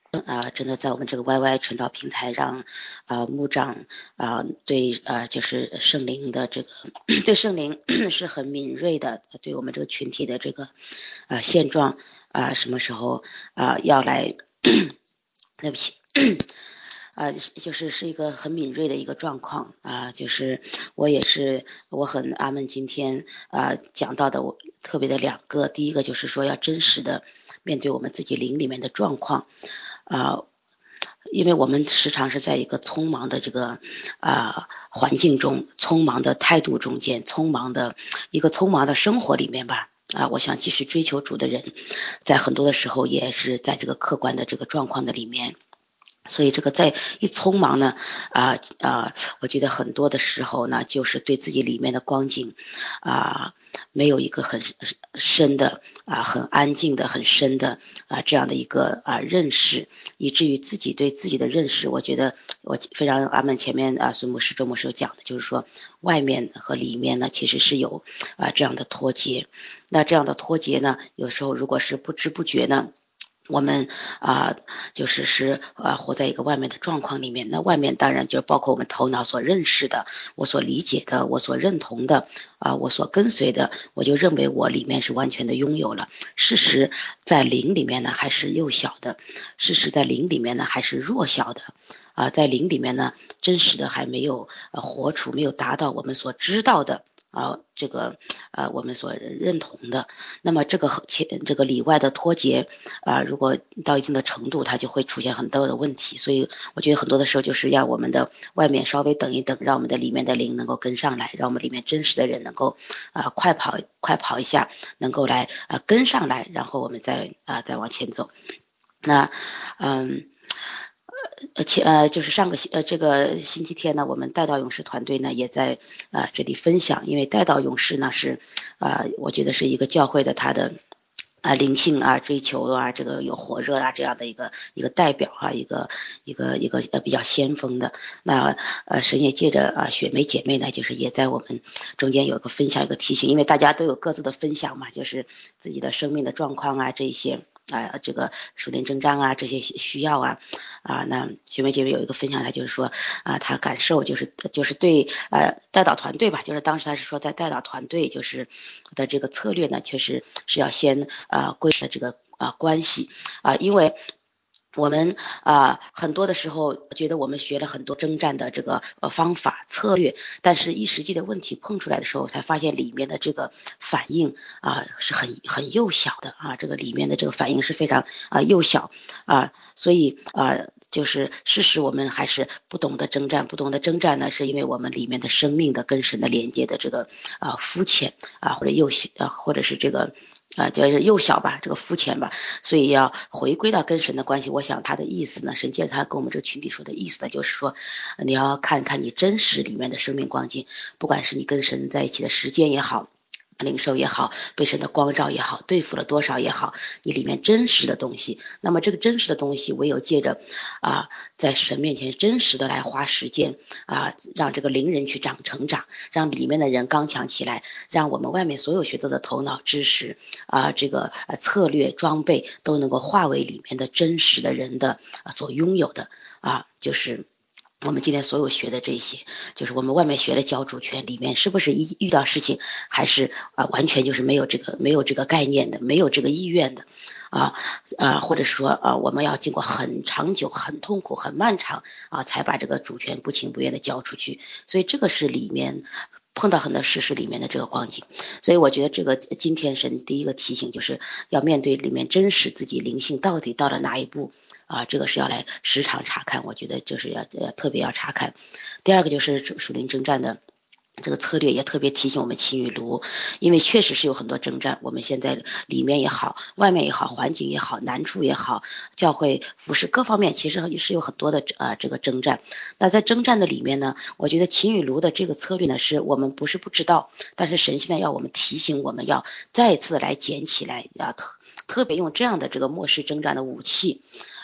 啊，真的在我们这个 Y Y 传道平台让啊牧长啊对啊就是圣灵的这个对圣灵是很敏锐的，对我们这个群体的这个啊现状啊什么时候啊要来对不起啊，就是是一个很敏锐的一个状况啊，就是我也是我很阿门今天啊讲到的我特别的两个，第一个就是说要真实的面对我们自己灵里面的状况啊。因为我们时常是在一个匆忙的这个啊环境中，匆忙的态度中间，匆忙的一个匆忙的生活里面吧啊，我想即使追求主的人，在很多的时候也是在这个客观的这个状况的里面。所以这个在一匆忙呢啊啊，我觉得很多的时候呢，就是对自己里面的光景啊没有一个很深的啊很安静的很深的啊这样的一个啊认识，以至于自己对自己的认识，我觉得我非常阿门前面啊孙牧师周牧师有讲的，就是说外面和里面呢其实是有啊这样的脱节，那这样的脱节呢，有时候如果是不知不觉呢。我们啊、呃，就是是啊，活在一个外面的状况里面。那外面当然就包括我们头脑所认识的、我所理解的、我所认同的啊、呃，我所跟随的，我就认为我里面是完全的拥有了。事实在灵里面呢，还是幼小的；事实在灵里面呢，还是弱小的。啊、呃，在灵里面呢，真实的还没有呃活出，没有达到我们所知道的。啊，这个呃，我们所认同的，那么这个这个里外的脱节啊，如果到一定的程度，它就会出现很多的问题。所以我觉得很多的时候就是让我们的外面稍微等一等，让我们的里面的灵能够跟上来，让我们里面真实的人能够啊快跑快跑一下，能够来啊跟上来，然后我们再啊再往前走。那嗯。呃，前呃就是上个星呃这个星期天呢，我们带到勇士团队呢也在啊、呃、这里分享，因为带到勇士呢是啊、呃、我觉得是一个教会的他的啊灵性啊追求啊这个有火热啊这样的一个一个代表啊一个一个一个呃比较先锋的。那呃神也借着啊雪梅姐妹呢，就是也在我们中间有一个分享一个提醒，因为大家都有各自的分享嘛，就是自己的生命的状况啊这一些。啊，这个属灵征战啊，这些需要啊，啊，那雪梅姐妹有一个分享，她就是说啊，她感受就是就是对呃带导团队吧，就是当时她是说在带导团队就是的这个策略呢，确实是要先啊规的这个啊关系啊，因为。我们啊、呃、很多的时候觉得我们学了很多征战的这个呃方法策略，但是一实际的问题碰出来的时候，才发现里面的这个反应啊、呃、是很很幼小的啊，这个里面的这个反应是非常啊、呃、幼小啊，所以啊。呃就是事实，我们还是不懂得征战，不懂得征战呢，是因为我们里面的生命的跟神的连接的这个啊肤浅啊或者幼小啊或者是这个啊就是幼小吧，这个肤浅吧，所以要回归到跟神的关系。我想他的意思呢，神借着他跟我们这个群体说的意思呢，就是说你要看看你真实里面的生命光景，不管是你跟神在一起的时间也好。领受也好，被神的光照也好，对付了多少也好，你里面真实的东西，那么这个真实的东西，唯有借着啊，在神面前真实的来花时间啊，让这个灵人去长成长，让里面的人刚强起来，让我们外面所有学到的头脑知识啊，这个呃策略装备都能够化为里面的真实的人的啊所拥有的啊，就是。我们今天所有学的这些，就是我们外面学的教主权里面，是不是一遇到事情，还是啊、呃、完全就是没有这个没有这个概念的，没有这个意愿的啊啊，或者说啊我们要经过很长久、很痛苦、很漫长啊，才把这个主权不情不愿的交出去。所以这个是里面碰到很多事实里面的这个光景。所以我觉得这个今天神第一个提醒就是要面对里面真实自己灵性到底到了哪一步。啊，这个是要来时常查看，我觉得就是要要特别要查看。第二个就是属灵征战的这个策略，也特别提醒我们秦与卢，因为确实是有很多征战，我们现在里面也好，外面也好，环境也好，难处也好，教会服饰各方面，其实是有很多的啊、呃、这个征战。那在征战的里面呢，我觉得秦与卢的这个策略呢，是我们不是不知道，但是神现在要我们提醒我们要再次来捡起来，要特特别用这样的这个末世征战的武器。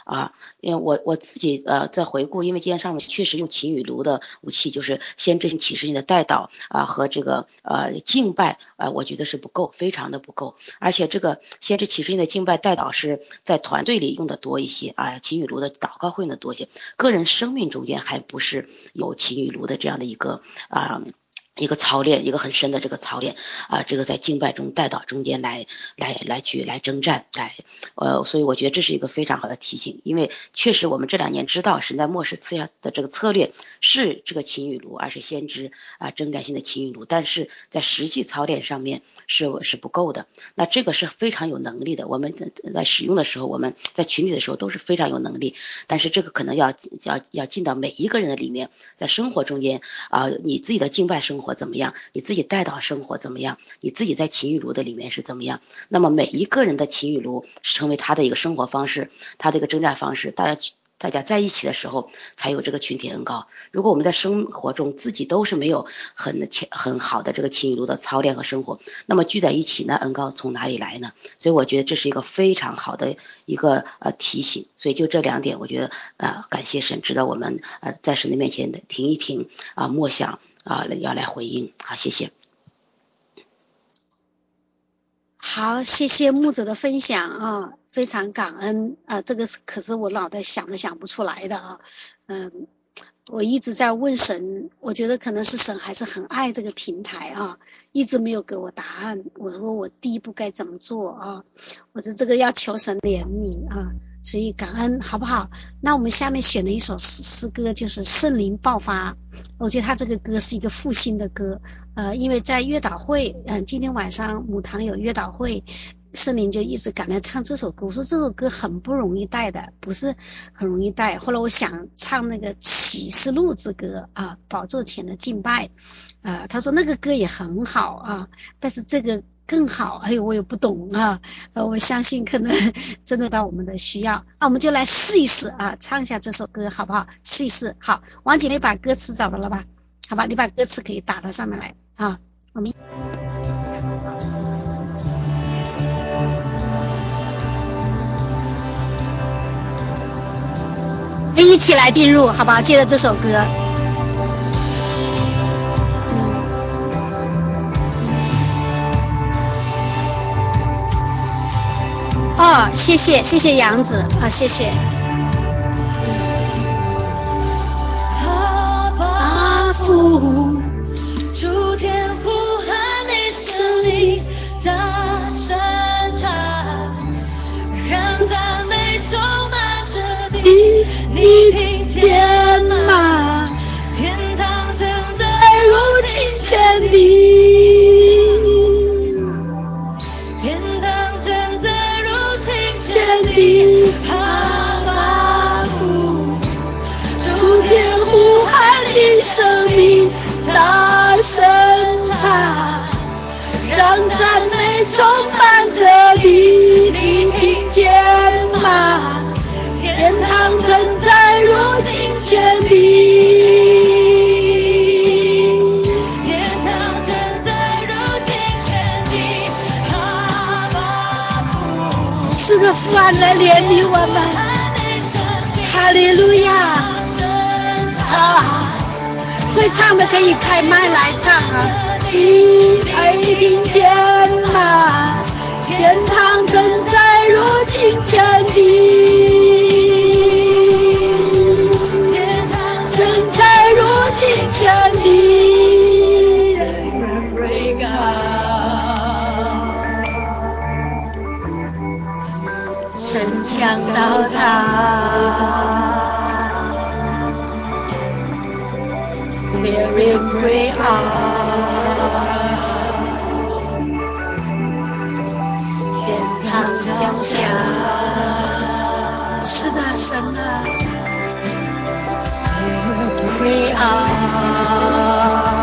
啊。因为我我自己呃在回顾，因为今天上午确实用秦雨炉的武器，就是先知性启示性的带导啊和这个呃敬拜啊、呃，我觉得是不够，非常的不够。而且这个先知启示性的敬拜带导是在团队里用的多一些啊，秦雨炉的祷告会用的多一些，个人生命中间还不是有秦雨炉的这样的一个啊。一个操练，一个很深的这个操练啊，这个在敬拜中带导中间来来来去来征战，来呃，所以我觉得这是一个非常好的提醒，因为确实我们这两年知道神在末世赐下的这个策略是这个秦雨炉，而是先知啊征战性的秦雨炉，但是在实际操练上面是是不够的。那这个是非常有能力的，我们在在使用的时候，我们在群里的时候都是非常有能力，但是这个可能要要要进到每一个人的里面，在生活中间啊，你自己的敬拜生活怎么样，你自己带导生活怎么样，你自己在秦雨炉的里面是怎么样，那么每一个人的秦雨炉是成为他的一个生活方式，他的一个征战方式，大家大家在一起的时候才有这个群体恩膏。如果我们在生活中自己都是没有很很好的这个秦雨炉的操练和生活，那么聚在一起呢，恩膏从哪里来呢？所以我觉得这是一个非常好的一个呃提醒。所以就这两点，我觉得呃感谢神，值得我们呃在神的面前停一停啊、呃，默想啊、呃，要来回应。好，谢谢。 好，谢谢牧者的分享啊，非常感恩啊，这个是可是我脑袋想都想不出来的啊，嗯，我一直在问神，我觉得可能是神还是很爱这个平台啊，一直没有给我答案。我说我第一步该怎么做啊？我说这个要求神怜悯啊，所以感恩好不好？那我们下面选了一首诗诗歌，就是圣灵爆发。我觉得他这个歌是一个复兴的歌，呃，因为在月祷会，嗯、呃，今天晚上母堂有月祷会，圣灵就一直赶来唱这首歌。我说这首歌很不容易带的，不是很容易带。后来我想唱那个启示录之歌啊，宝座前的敬拜，啊，他说那个歌也很好啊，但是这个更好，哎呦，我也不懂啊，呃，我相信可能真的到我们的需要，那我们就来试一试啊，唱一下这首歌好不好？试一试，好，王姐妹把歌词找到了吧？好吧，你把歌词可以打到上面来啊，我们一起来进入，好不好？借着这首歌。哦，谢谢谢谢杨子啊，谢谢。阿父， 诸天呼喊你生命大声唱，让赞美充满这地，你听见吗？天堂正在入侵全地。生命大声唱，让赞美充满这地，你听见吗？天堂正在入侵全地，天堂正在入侵全地，阿爸父，是个父啊，来怜悯我们，哈利路亚，啊！会唱的可以开麦来唱啊！你没听见吗？天堂正在入侵全地，天堂正在入侵全地。城墙倒塌。Spirit break out， 天堂降下，是的，神啊 Spirit break out，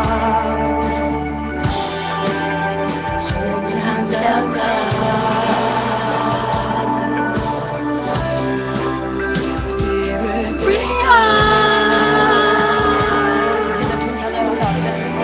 天堂降下 Spirit break out。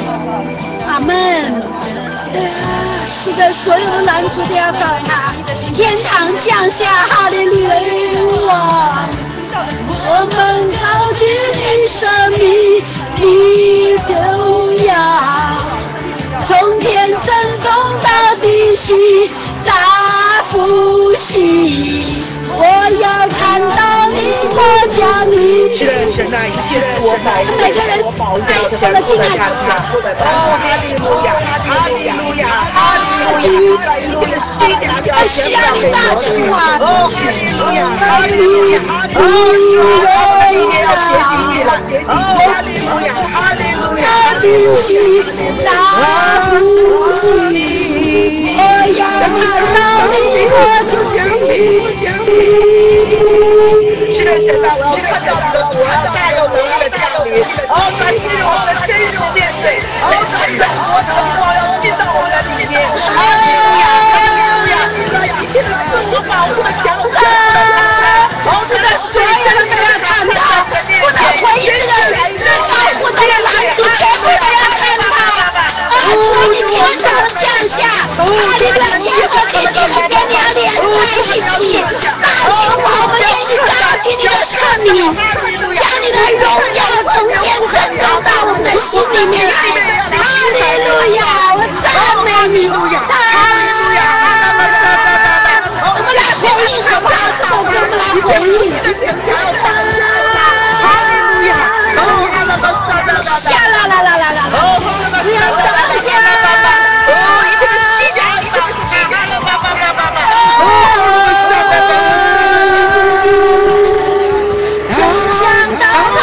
阿们，是的，所有的拦阻都要倒塌， 天堂降下，哈利路亚！我们高举你生命，你的荣耀，从天震动到地细，大复兴。我要看到你国降临。 神啊，一切是我保护， 每个人爱我的进来。 哦，哈利路亚，哈利路亚，哈利路亚！一切的虚假表需要你大主啊！ 哦，哈利路亚，哈利路亚，哦，主啊，我们今天要学习你了。哦，哈利路亚，哈利路亚， 大复兴，大复兴！我要看到你国降临。 是的，神啊，我要看到你的国大有能力的降临。哦，把进入我们的真实面对。哦，把神国的光要进到我们的里面。哈利路亚，哈利路亚！把一切的自我保护的墙都全部的打开。 是的，所有的都要看到，不能回应这个保护这个拦阻，全部都要看到。啊，求你天上降下，哈利路亚，天和地，地和天你要连在一起。大君王，我们愿意高举你的圣名，将你的荣耀从天震动到我们的心里面来。哈利路亚，我赞美你。我们来回应好不好？这首歌我们来回应。下啦啦啦啦啦啦！不要当下。真将到达。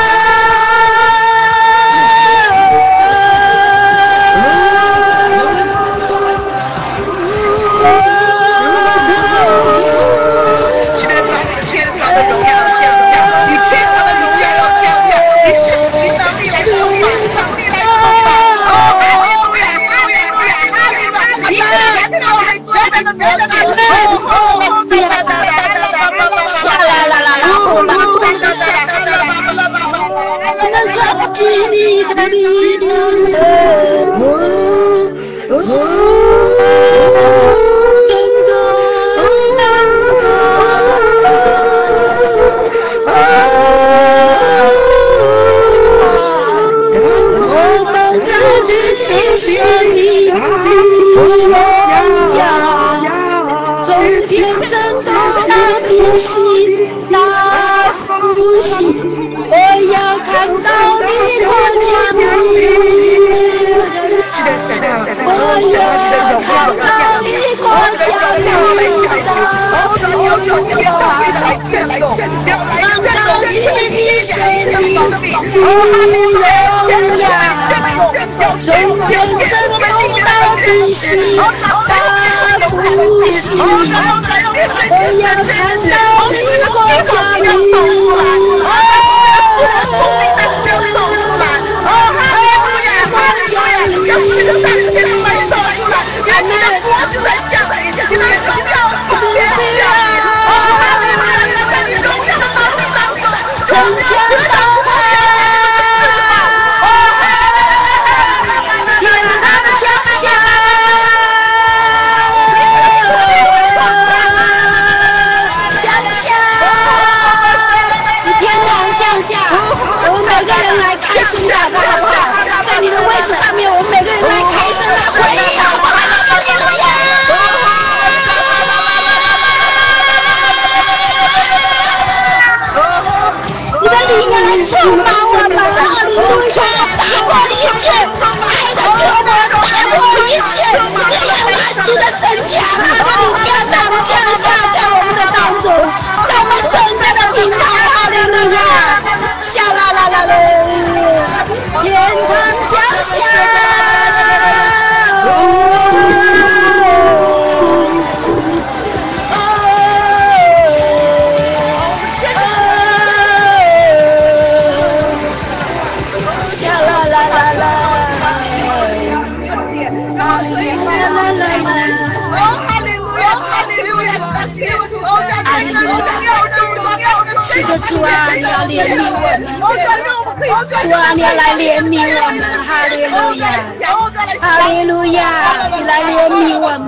主啊，你要怜悯我们，主啊，你要来怜悯我们，哈利路亚，哈利路亚，你来怜悯我们，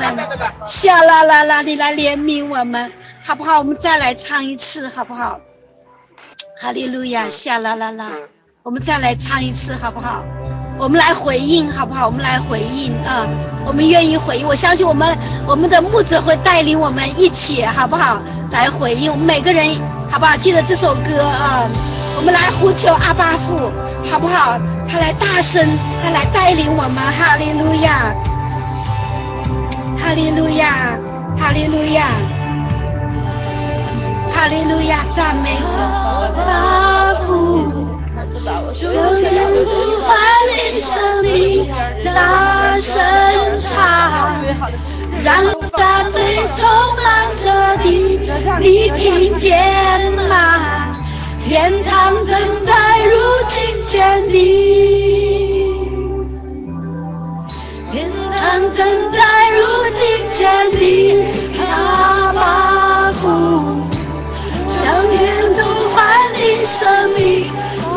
夏啦啦啦，你来怜悯我们，好不好？我们再来唱一次，好不好？哈利路亚，夏啦啦啦，我们再来唱一次，好不好？我们来回应，好不好？我们来回应啊！我们愿意回应，我相信我们我们的牧者会带领我们一起，好不好？来回应，我们每个人，好不好？记得这首歌啊！我们来呼求阿爸父，好不好？他来大声，他来带领我们，哈利路亚，哈利路亚，哈利路亚，哈利路亚，赞美主，阿爸父。就天主唤你生命大声唱，让赞美充满着地，你听见吗？天堂正在入侵全地，天堂正在入侵全地，阿爸父，让天主唤你生命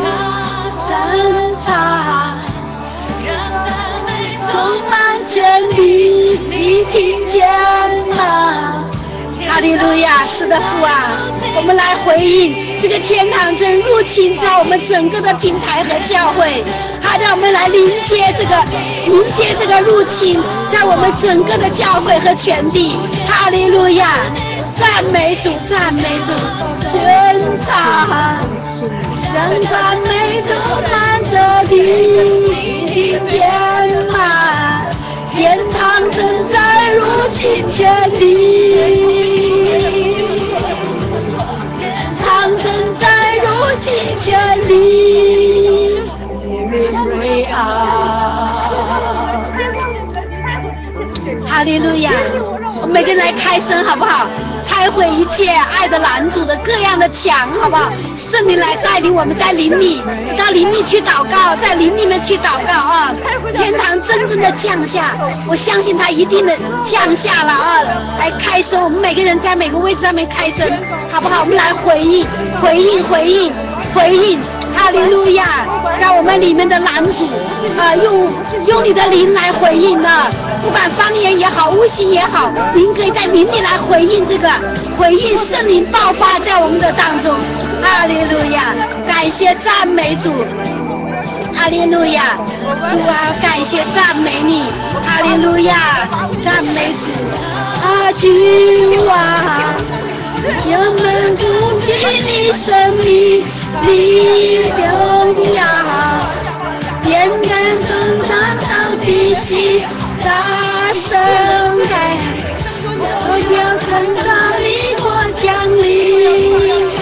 充满全地，你听见吗？哈利路亚！是的，父啊，我们来回应这个天堂正入侵在我们整个的平台和教会，好，让我们来迎接这个迎接这个入侵在我们整个的教会和全地。哈利路亚！赞美主，赞美主，真长。让赞美充满着地，听见吗？天堂正在入侵全地，天堂正在入侵全地。哈利路亚！我们每个人来开声好不好？拆毁一切爱的拦阻的各样的墙，好不好？圣灵来带领我们在灵里，到灵里去祷告，在灵里面去祷告啊！天堂真正的降下，我相信它一定的降下了啊！来开声，我们每个人在每个位置上面开声，好不好？我们来回应，回应，回应，回应！哈利路亚！让我们里面的拦阻啊，用用你的灵来回应啊！不管方言也好，无形也好，您可以在灵里来回应这个，回应圣灵爆发在我们的当中。哈利路亚！感谢赞美主。哈利路亚！主啊，感谢赞美你。哈利路亚！赞美主。啊，主啊，人们攻击你生命，你荣耀，天干中长到地心，大声在，我要真到你国降临，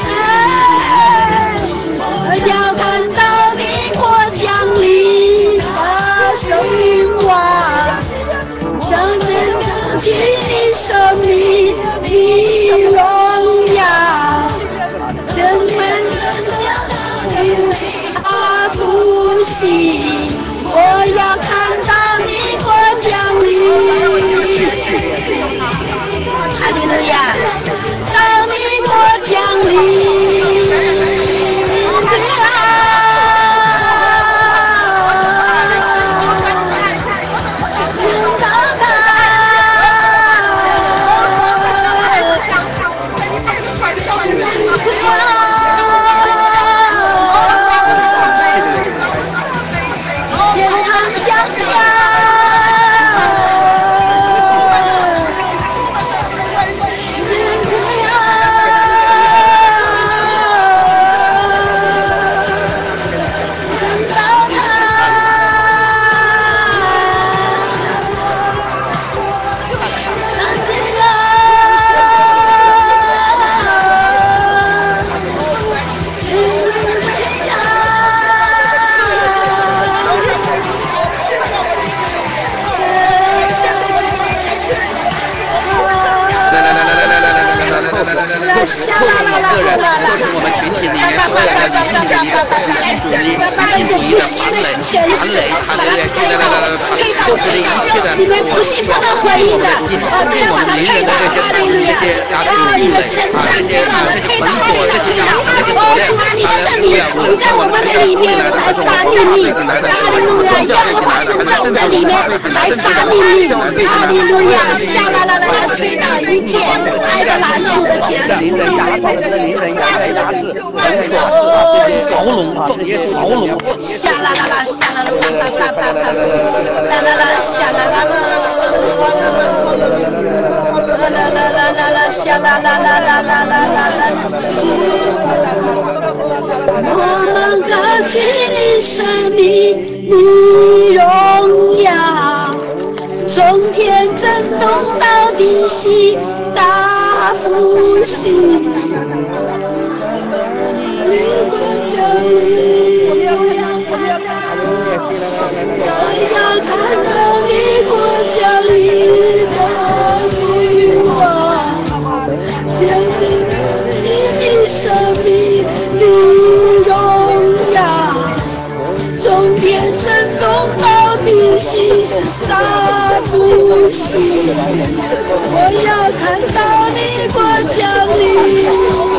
我要看到你国降临，大声哇，真正争取你生命，你荣耀，人们能将与他复兴，我要看到你国降临，哈利路亚，到你国降临，轮到他。你们不信不能回应的，啊，都要把它推倒，哈利路亚！啊，你的城墙都要把它推倒，推倒，推倒！哦，主啊，你圣灵，你在我们的里面来发命令，哈利路亚！耶和华神在我们的里面来发命令，哈利路亚，下啦啦啦啦，推倒一切爱的拦阻的墙。 灵人压制，灵人压制，压制，很多啊这些牢笼啊，这些牢笼， 下啦啦啦，下啦啦啦，啪啪啪啪，啦啦啦，下啦啦啦，啦啦啦啦啦啦，下啦啦啦啦啦啦啦啦。我们高举你生命，你荣耀，从天震动到地心，大复兴。你国降临，我要看到你国降临的辉煌，天地你生命，你荣耀，从天震动到地心，大复兴。我要看到你国降临。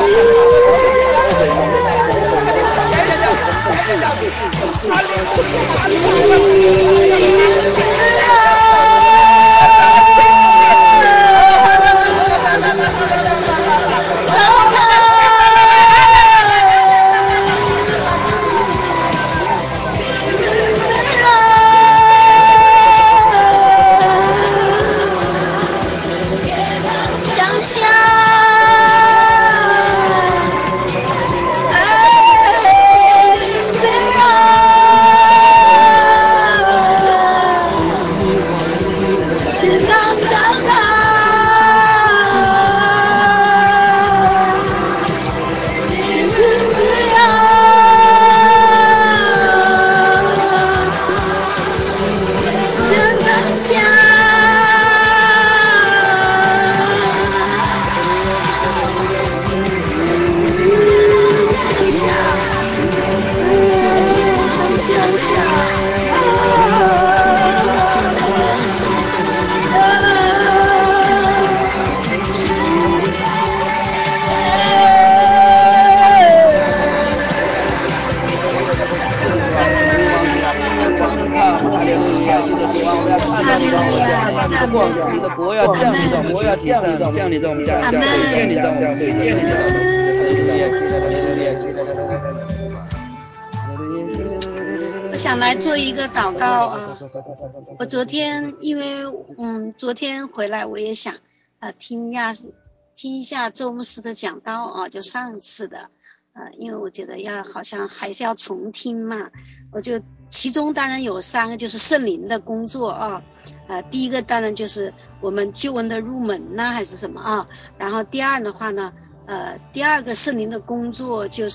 我想来做一个祷告啊！我昨天因为嗯，昨天回来我也想呃听一下听一下周牧师的讲道啊，就上次的呃，因为我觉得要好像还是要重听嘛，我就其中当然有三个就是圣灵的工作啊，呃，第一个当然就是我们救恩的入门呐，还是什么啊？然后第二的话呢，呃，第二个圣灵的工作就是。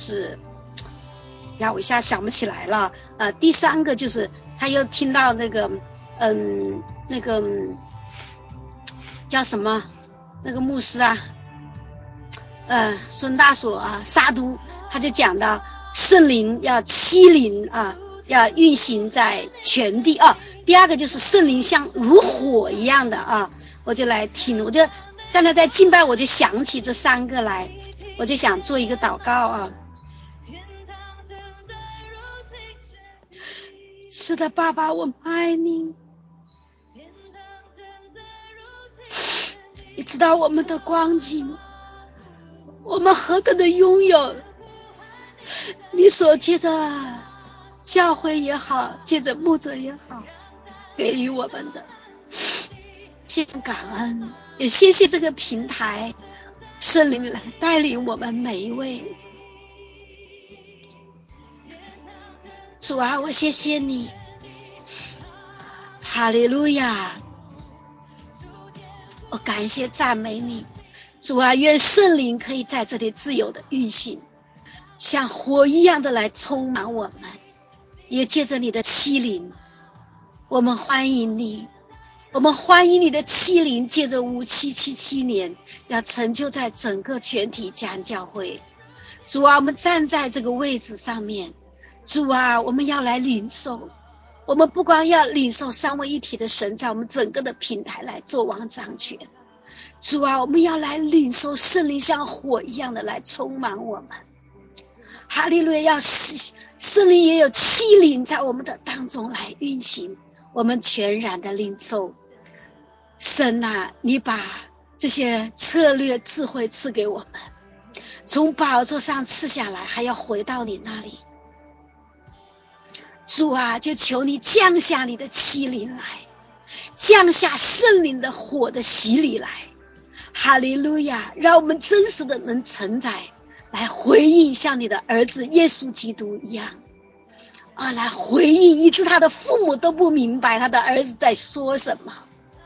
呀，我一下想不起来了。呃，第三个就是他又听到那个，嗯，那个叫什么，那个牧师啊，呃，孙大所啊，沙都，他就讲到圣灵要欺凌啊，要运行在全地啊。第二个就是圣灵像如火一样的啊，我就来听，我就刚才在敬拜，我就想起这三个来，我就想做一个祷告啊。是的，爸爸，我们爱你。你知道我们的光景，我们何等的拥有你所借着教会也好，借着牧者也好给予我们的，谢谢感恩，也谢谢这个平台，圣灵来带领我们每一位。主啊，我谢谢你，哈利路亚，我感谢赞美你。主啊，愿圣灵可以在这里自由的运行，像火一样的来充满我们，也借着你的欺凌，我们欢迎你，我们欢迎你的欺凌，借着五七七七年要成就在整个全体家人教会。主啊，我们站在这个位置上面，主啊，我们要来领受，我们不光要领受三位一体的神在我们整个的平台来做王掌权，主啊，我们要来领受圣灵像火一样的来充满我们。哈利路亚，要圣灵也有欺凌在我们的当中来运行， 我们全然的领受。神啊，你把这些策略智慧赐给我们，从宝座上赐下来，还要回到你那里。主啊，就求你降下你的欺凌来，降下圣灵的火的洗礼来。哈利路亚，让我们真实的能承载，来回应像你的儿子耶稣基督一样啊，来回应，以致他的父母都不明白他的儿子在说什么。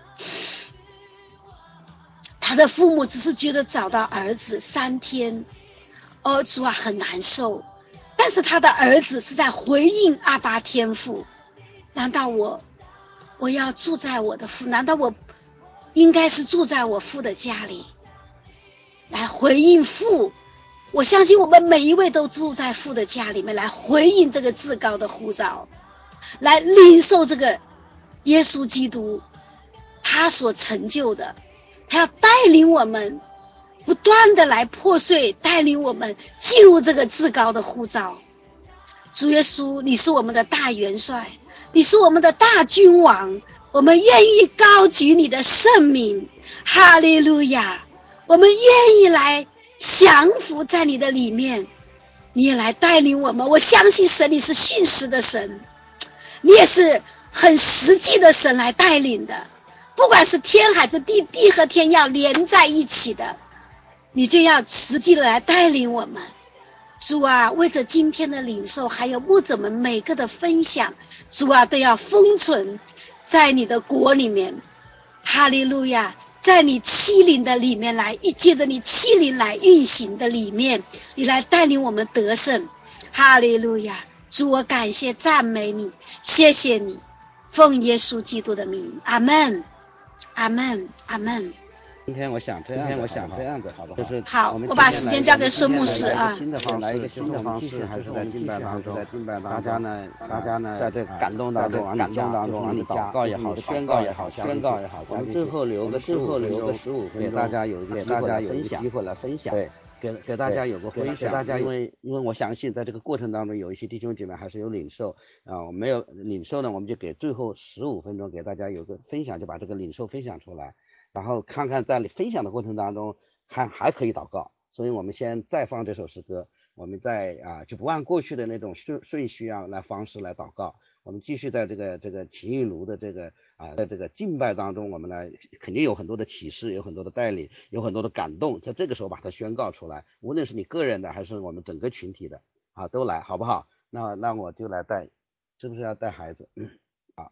他的父母只是觉得找到儿子三天，哦，主啊，很难受。但是他的儿子是在回应阿爸天父。难道我我要住在我的父？难道我应该是住在我父的家里，来回应父？我相信我们每一位都住在父的家里面，来回应这个至高的呼召，来领受这个耶稣基督他所成就的。他要带领我们不断的来破碎，带领我们进入这个至高的呼召。主耶稣，你是我们的大元帅，你是我们的大君王，我们愿意高举你的圣名。哈利路亚，我们愿意来降服在你的里面，你也来带领我们。我相信神，你是信实的神，你也是很实际的神来带领的。不管是天还是地，地和天要连在一起的，你就要实际的来带领我们。主啊，为着今天的领受，还有牧者们每个的分享，主啊，都要封存在你的国里面。哈利路亚，在你欺凌的里面来，借着你欺凌来运行的里面，你来带领我们得胜。哈利路亚，主，我感谢赞美你，谢谢你，奉耶稣基督的名，阿们，阿们，阿们。 今天我想这样，今天我想这样子，好不好？就是好，我把时间交给孙牧师啊。 新的方式，来一个新的方式，还是在敬拜当中，在敬拜当中，大家呢，大家呢，在这感动当中，感动当中，往里祷告也好，宣告也好，宣告也好，我们最后留个最后留个十五分钟，给大家有一个给大家有一个机会来分享，对，给给大家有个分享，大家因为因为我相信在这个过程当中，有一些弟兄姐妹还是有领受啊，没有领受呢，我们就给最后十五分钟给大家有个分享，就把这个领受分享出来。然后看看在分享的过程当中还还可以祷告，所以我们先再放这首诗歌，我们再啊就不按过去的那种顺顺序啊来方式来祷告，我们继续在这个这个情欲炉的这个啊在这个敬拜当中，我们来肯定有很多的启示，有很多的带领，有很多的感动，在这个时候把它宣告出来，无论是你个人的还是我们整个群体的啊都来，好不好？那那我就来带，是不是要带孩子？嗯，好。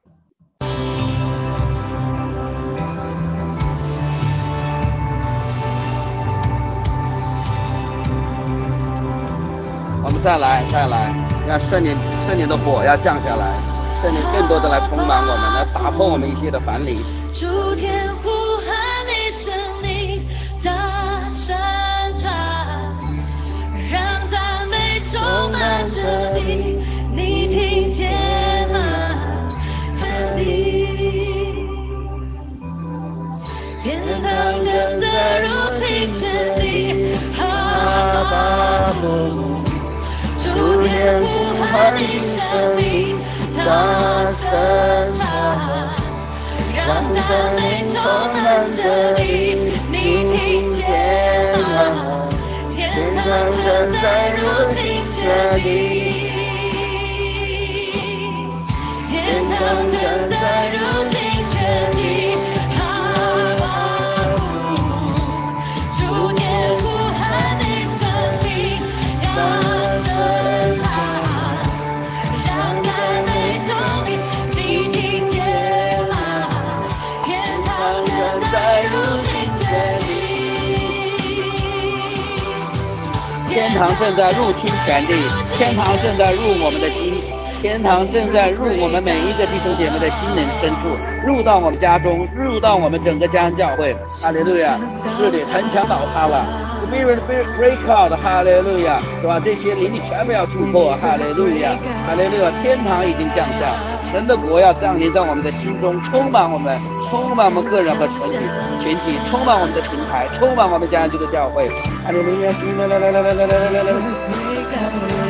我们再来再来，让圣灵圣灵的火要降下来，圣灵更多的来充满我们，来打破我们一些的樊篱。 主天呼喊你生命大声唱，让赞美充满这地，你听见吗？这地，天堂正在入侵这地，阿爸父。主天呼喊你生命大声唱，让赞美充满这地，你听见吗？天堂正在入侵这地，天堂正在入侵这地，阿爸父。主天呼喊你生命大声唱，让赞美充满，你听见吗？天堂正在入侵这地， 天堂正在入侵全地，天堂正在入我们的心，天堂正在入我们每一个弟兄姐妹的心灵深处，入到我们家中，入到我们整个家教会。哈利路亚！是的，城墙倒塌了。Mirror break out， 哈利路亚，是吧？这些灵力全部要突破，哈利路亚，哈利路亚！天堂已经降下，神的国要降临在我们的心中，充满我们，充满我们个人和群体，群体，充满我们的平台，充满我们家这个教会，哈利路亚！来来来来来来来来来来。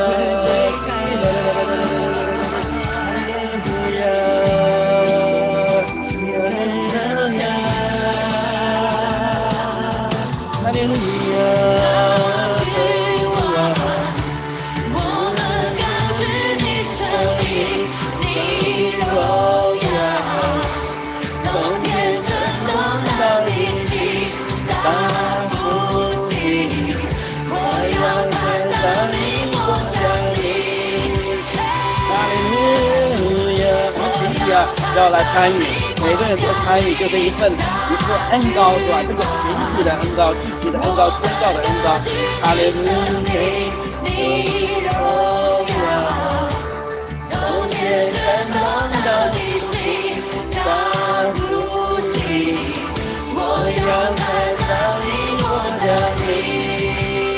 要来参与，每个人都参与，就这一份一份恩膏是吧？这个群体的恩膏，具体的恩膏，宗教的恩膏，哈利路亚，你荣耀，从天升到地心，大复兴，我要看到你国降临，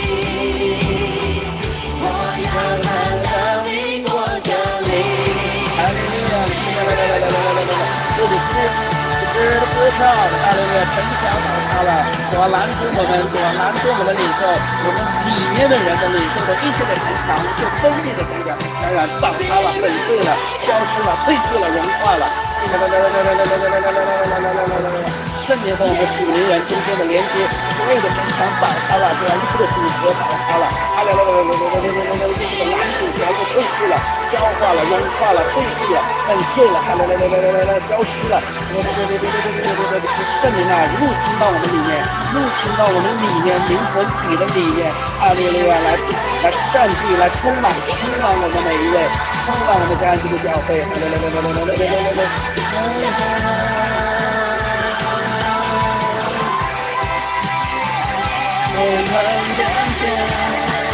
我要看到你国降临，哈利路亚。这里是这的歌唱，哈利路亚，城墙倒塌了，主要拦住我们，主要拦住我们的领袖，我们里面的人的领袖的一切的城墙，就封闭的城墙，当然倒塌了，粉碎了，消失了，褪去了，融化了。圣灵和我们属灵人中间的连接，所有的城墙倒塌了，对吧？一切的阻隔倒塌了，哈利路亚，这个拦阻全部褪去了，消化了，融化了，褪去了，粉碎了，哈利路亚，消失了。圣灵啊，入侵到我们里面，入侵到我们里面灵魂体的里面，哈利路亚，来来占据，来充满，充满我们每一位，充满我们这样一个教会，哈利路亚。我们感谢。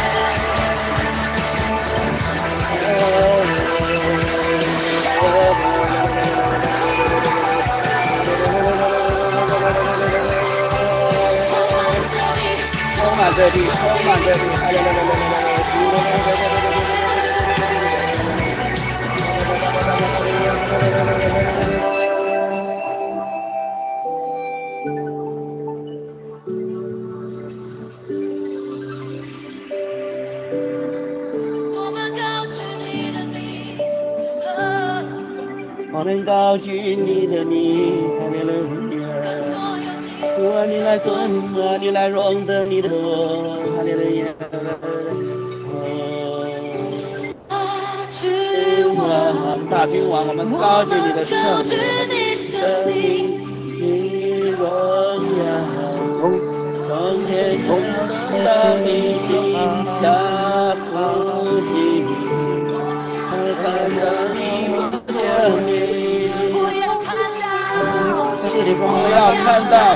充满这里，充满这里，哈利路亚。我们高举你的名，哈利路亚。主啊，你来尊啊，你来荣得你的国，哈利路亚。大君王，我们高举你的圣名，你荣耀，从天升到地下复兴，看到你降临，我要看到，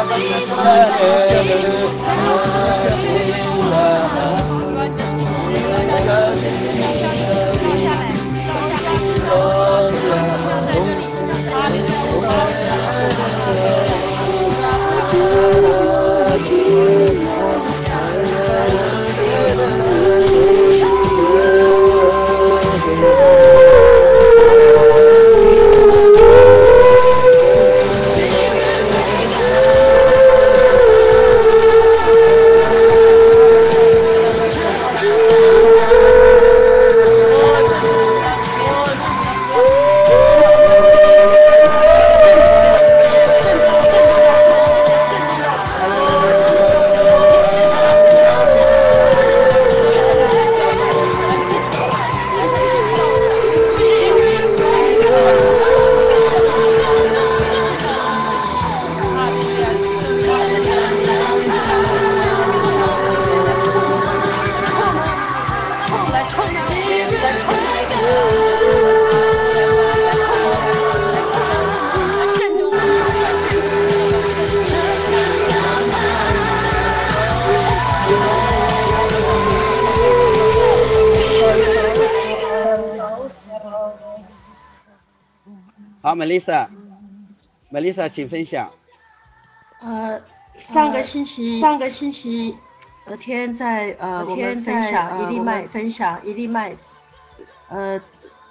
好 ，Melissa，Melissa， 请分享。 呃，上个星期，上个星期，昨天在呃，我们分享一粒麦，分享一粒麦子，呃，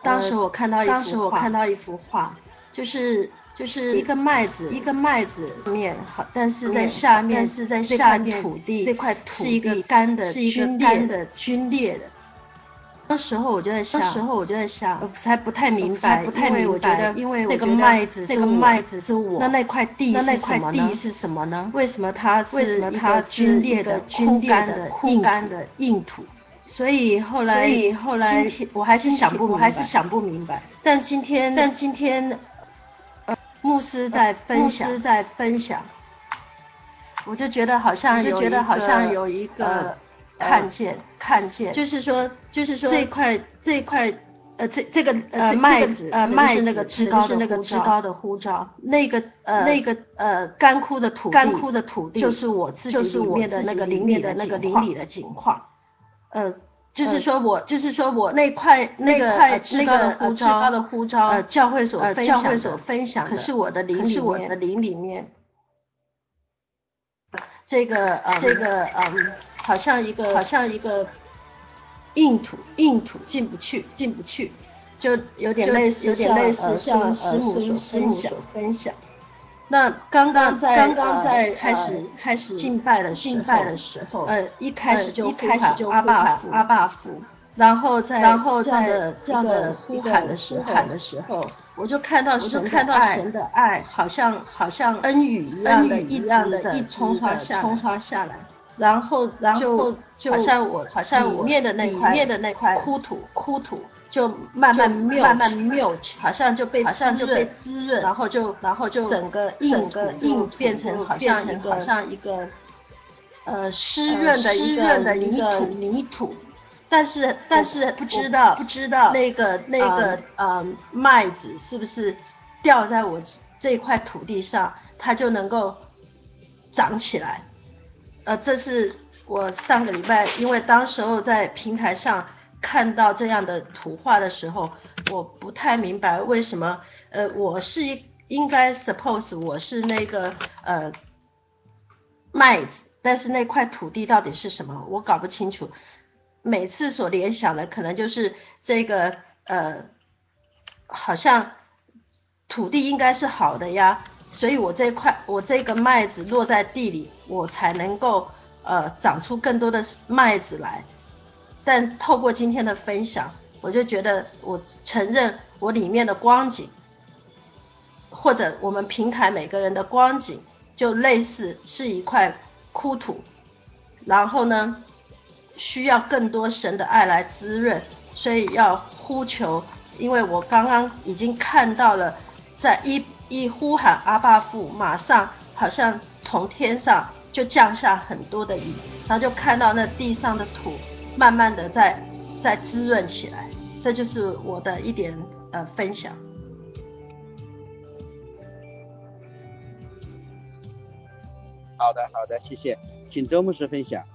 当时我看到一幅画， 当时我看到一幅画， 就是就是一个麦子， 一个麦子面好，但是在下面， 但是在下面土地这块土地是一个干的， 是一个干的皲裂的。 那时候我就在想， 那时候我就在想， 我才不太明白， 不太明白， 因为我觉得那个麦子， 那个麦子是我， 那那块地那那块地是什么呢？ 为什么它是为什么它皲裂的、枯干的、枯干的硬土？ 所以后来， 所以后来， 今天我还是想不明白， 我还是想不明白。 但今天， 但今天， 呃，牧师在分享， 牧师在分享， 我就觉得好像有， 就觉得好像有一个。 呃看见、呃， 看见， 就是说，就是说， 这块这块， 呃，这这个呃麦子， 呃麦子是那个至高的那个至高的呼召， 那个呃那个呃干枯的土地， 干枯的土地， 就是我自己里面的那个里面的那个邻里的景况， 呃，就是说我， 就是说我那块那个至高的呼召，至高的呼召， 呃，教会所分享教会所分享的， 可是我的灵里面， 的灵里面， 这个呃这个嗯。 好像一个好像一个硬土硬土进不去进不去， 就有点类似有点类似像师母所分享分享。 那刚刚在刚刚在开始开始敬拜的敬拜的时候， 呃一开始就一开始就阿爸父阿爸父， 然后在然后这样的这样的呼喊的时候喊的时候， 我就看到神看到神的爱， 好像好像恩雨一样的一样的一冲刷下冲刷下来。 然后， 然后就好像我， 好像里面的那块，里面的那块枯土， 枯土就慢慢慢慢谬起， 好像就被好像就被滋润， 然后就， 然后就整个整个硬变成好像一个， 好像一个呃湿润的一个泥土， 泥土。 但是， 但是不知道， 不知道那个那个呃麦子是不是掉在我这块土地上，它就能够长起来？呃，这是。我上个礼拜，因为当时候在平台上看到这样的图画的时候，我不太明白为什么，呃，我是应该 suppose 我是那个呃麦子，但是那块土地到底是什么，我搞不清楚。每次所联想的可能就是这个呃，好像土地应该是好的呀，所以我这块我这个麦子落在地里，我才能够。呃，长出更多的麦子来，但透过今天的分享，我就觉得我承认我里面的光景，或者我们平台每个人的光景，就类似是一块枯土，然后呢，需要更多神的爱来滋润，所以要呼求，因为我刚刚已经看到了，在一一呼喊阿爸父，马上好像从天上。就降下很多的雨，然后就看到那地上的土慢慢的在在滋润起来，这就是我的一点呃分享。 好的好的，谢谢，请周牧师分享。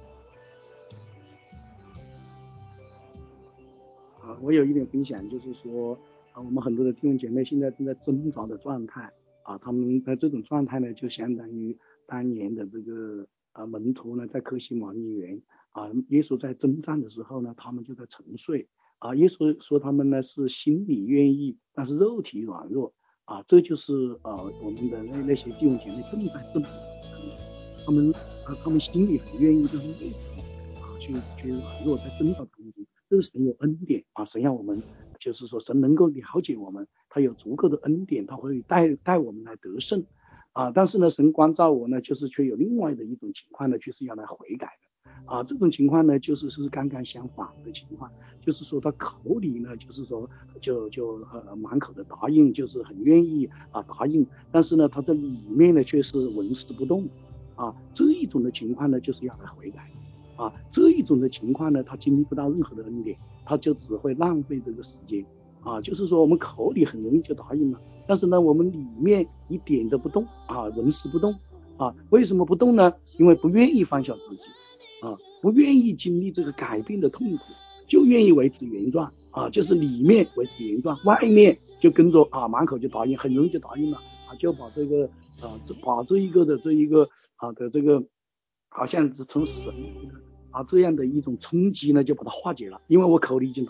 啊，我有一点分享，就是说啊，我们很多的弟兄姐妹现在正在挣扎的状态啊，他们的这种状态呢，就相当于当年的这个啊门徒呢，在克西马尼园啊，耶稣在征战的时候呢，他们就在沉睡啊。耶稣说他们呢是心里愿意，但是肉体软弱啊，这就是呃我们的那那些弟兄姐妹正在挣扎，他们啊他们心里很愿意，但是肉体啊去去软弱，在挣扎当中。这是神有恩典啊，神让我们就是说神能够了解我们，他有足够的恩典，他会带带我们来得胜啊。但是呢，神光照我呢，就是却有另外的一种情况呢，就是要来悔改的啊。这种情况呢，就是是刚刚相反的情况，就是说他口里呢，就是说就就呃满口的答应，就是很愿意啊答应，但是呢，他的里面呢却是纹丝不动啊。这一种的情况呢，就是要来悔改。啊，这一种的情况呢，他经历不到任何的恩典，他就只会浪费这个时间啊。就是说，我们口里很容易就答应了，但是呢，我们里面一点都不动啊，纹丝不动啊。为什么不动呢？因为不愿意放下自己啊，不愿意经历这个改变的痛苦，就愿意维持原状啊，就是里面维持原状，外面就跟着啊，满口就答应，很容易就答应了啊，就把这个啊，把这一个的这一个啊的这个，好像是从神啊这样的一种冲击呢，就把它化解了，因为我口里已经答应了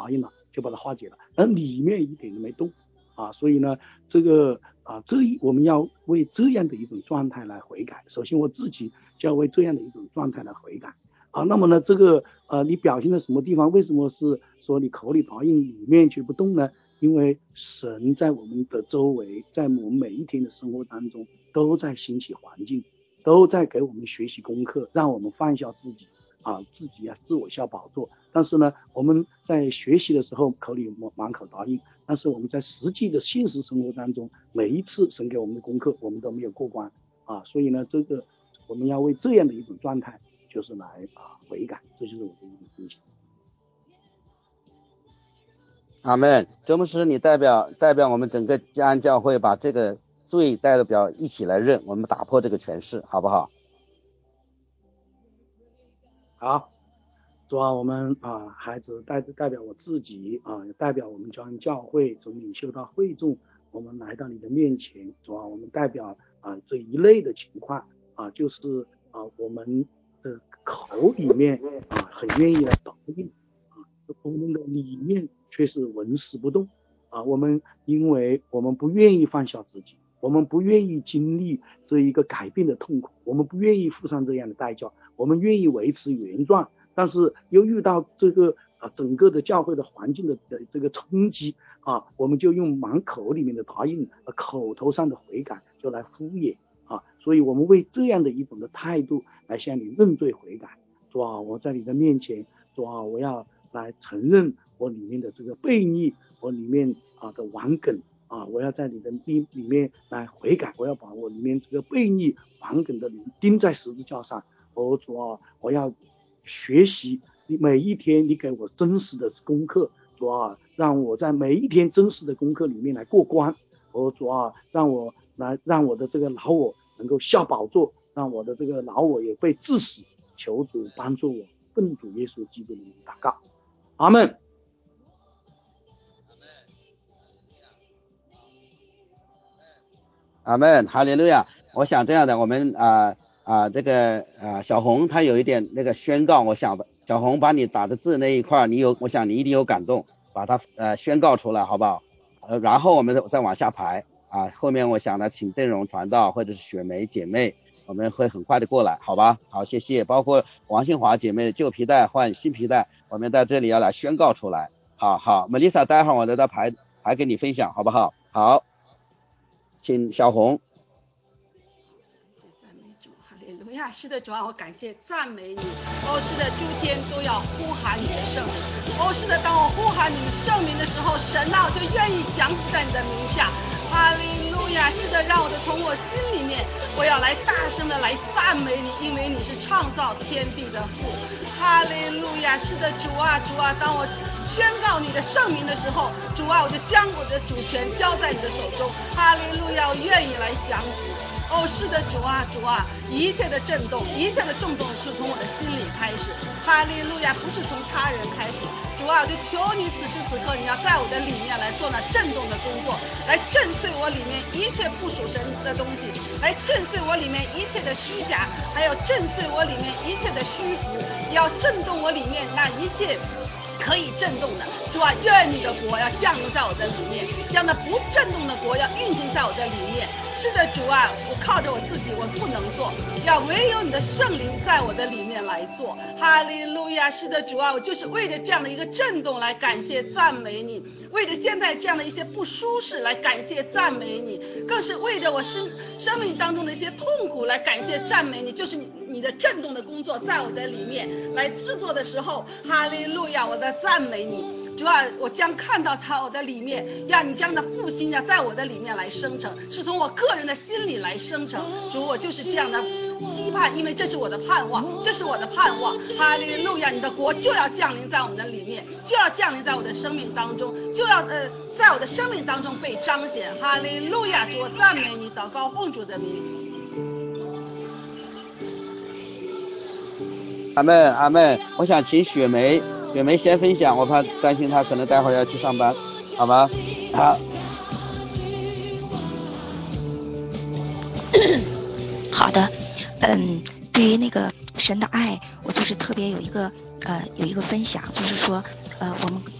就把它化解了，而里面一点都没动啊，所以呢，这个啊，这一我们要为这样的一种状态来悔改。首先我自己就要为这样的一种状态来悔改啊。那么呢，这个呃，你表现在什么地方？为什么是说你口里答应，里面却不动呢？因为神在我们的周围，在我们每一天的生活当中，都在兴起环境，都在给我们学习功课，让我们放下自己啊，自己啊，自我效宝座。但是呢，我们在学习的时候口里满口答应，但是我们在实际的现实生活当中，每一次神给我们的功课，我们都没有过关啊。所以呢，这个我们要为这样的一种状态，就是来啊悔改，这就是我的一种分享。 阿们，周牧师，你代表代表我们整个嘉安教会把这个罪代表一起来认，我们打破这个权势，好不好？ 好，主啊，我们啊孩子代代表我自己啊，代表我们嘉安教会从领袖到会众，我们来到你的面前，主啊，我们代表啊这一类的情况啊，就是啊我们的口里面啊很愿意来答应啊，我们的里面却是纹丝不动啊。我们因为我们不愿意放下自己，我们不愿意经历这一个改变的痛苦，我们不愿意付上这样的代价，我们愿意维持原状，但是又遇到这个啊整个的教会的环境的的这个冲击啊，我们就用满口里面的答应，呃口头上的悔改就来敷衍啊。所以我们为这样的一种的态度来向你认罪悔改。主啊，我在你的面前，主啊，我要来承认我里面的这个悖逆，我里面啊的顽梗啊，我要在你的里里面来悔改，我要把我里面这个悖逆顽梗的灵钉在十字架上。哦，主啊，我要学习你每一天你给我真实的功课，主啊，让我在每一天真实的功课里面来过关。哦，主啊，让我来让我的这个老我能够下宝座，让我的这个老我也被治死。求主帮助我，奉主耶稣基督的名祷告，阿们。 阿们，哈利路亚。我想这样的，我们啊啊、呃、这个啊、呃、小红她有一点那个宣告，我想小红把你打的字那一块，你有，我想你一定有感动，把它呃宣告出来，好不好？呃，然后我们再往下排啊，后面我想呢，请邓荣传道或者是雪梅姐妹，我们会很快的过来，好吧？好，谢谢。包括王新华姐妹的旧皮带换新皮带，我们在这里要来宣告出来。好好 ，Melissa， 待会儿我再到排排给你分享，好不好？好，请小红。 赞美主，哈利路亚！是的，主啊，我感谢赞美你。哦，是的，诸天都要呼喊你的圣名。哦，是的，当我呼喊你们圣名的时候，神啊，我就愿意降服在你的名下。哈利路亚！是的，让我的从我心里面，我要来大声的来赞美你，因为你是创造天地的父。哈利路亚！是的，主啊，主啊，当我宣告你的圣名的时候，主啊，我就将我的主权交在你的手中。哈利路亚！我愿意来降服。哦，是的，主啊，主啊，一切的震动，一切的震动是从我的心里开始。哈利路亚，不是从他人开始。主啊，我就求你此时此刻，你要在我的里面来做那震动的工作，来震碎我里面一切不属神的东西，来震碎我里面一切的虚假，还有震碎我里面一切的虚浮，要震动我里面那一切可以震动的。主啊，愿你的国要降临在我的里面，让那不震动的国要运行在我的里面。是的，主啊，我靠着我自己我不能做，要唯有你的圣灵在我的里面来做。哈利路亚！是的，主啊，我就是为了这样的一个震动来感谢赞美你，为着现在这样的一些不舒适来感谢赞美你，更是为着我生生命当中的一些痛苦来感谢赞美你。就是你你的震动的工作在我的里面来制作的时候，哈利路亚，我的赞美你。主啊，我将看到在我的里面，让你将的复兴要在我的里面来生成，是从我个人的心里来生成。主，我就是这样的期盼，因为这是我的盼望，这是我的盼望。哈利路亚，你的国就要降临在我们的里面，就要降临在我的生命当中，就要呃在我的生命当中被彰显。哈利路亚，主，我赞美你，祷告奉主的名。 阿们，阿们，我想请雪梅。雪梅先分享，我怕担心她可能待会儿要去上班，好吗？好。 好的，嗯，对于那个神的爱，我就是特别有一个呃有一个分享，就是说呃我们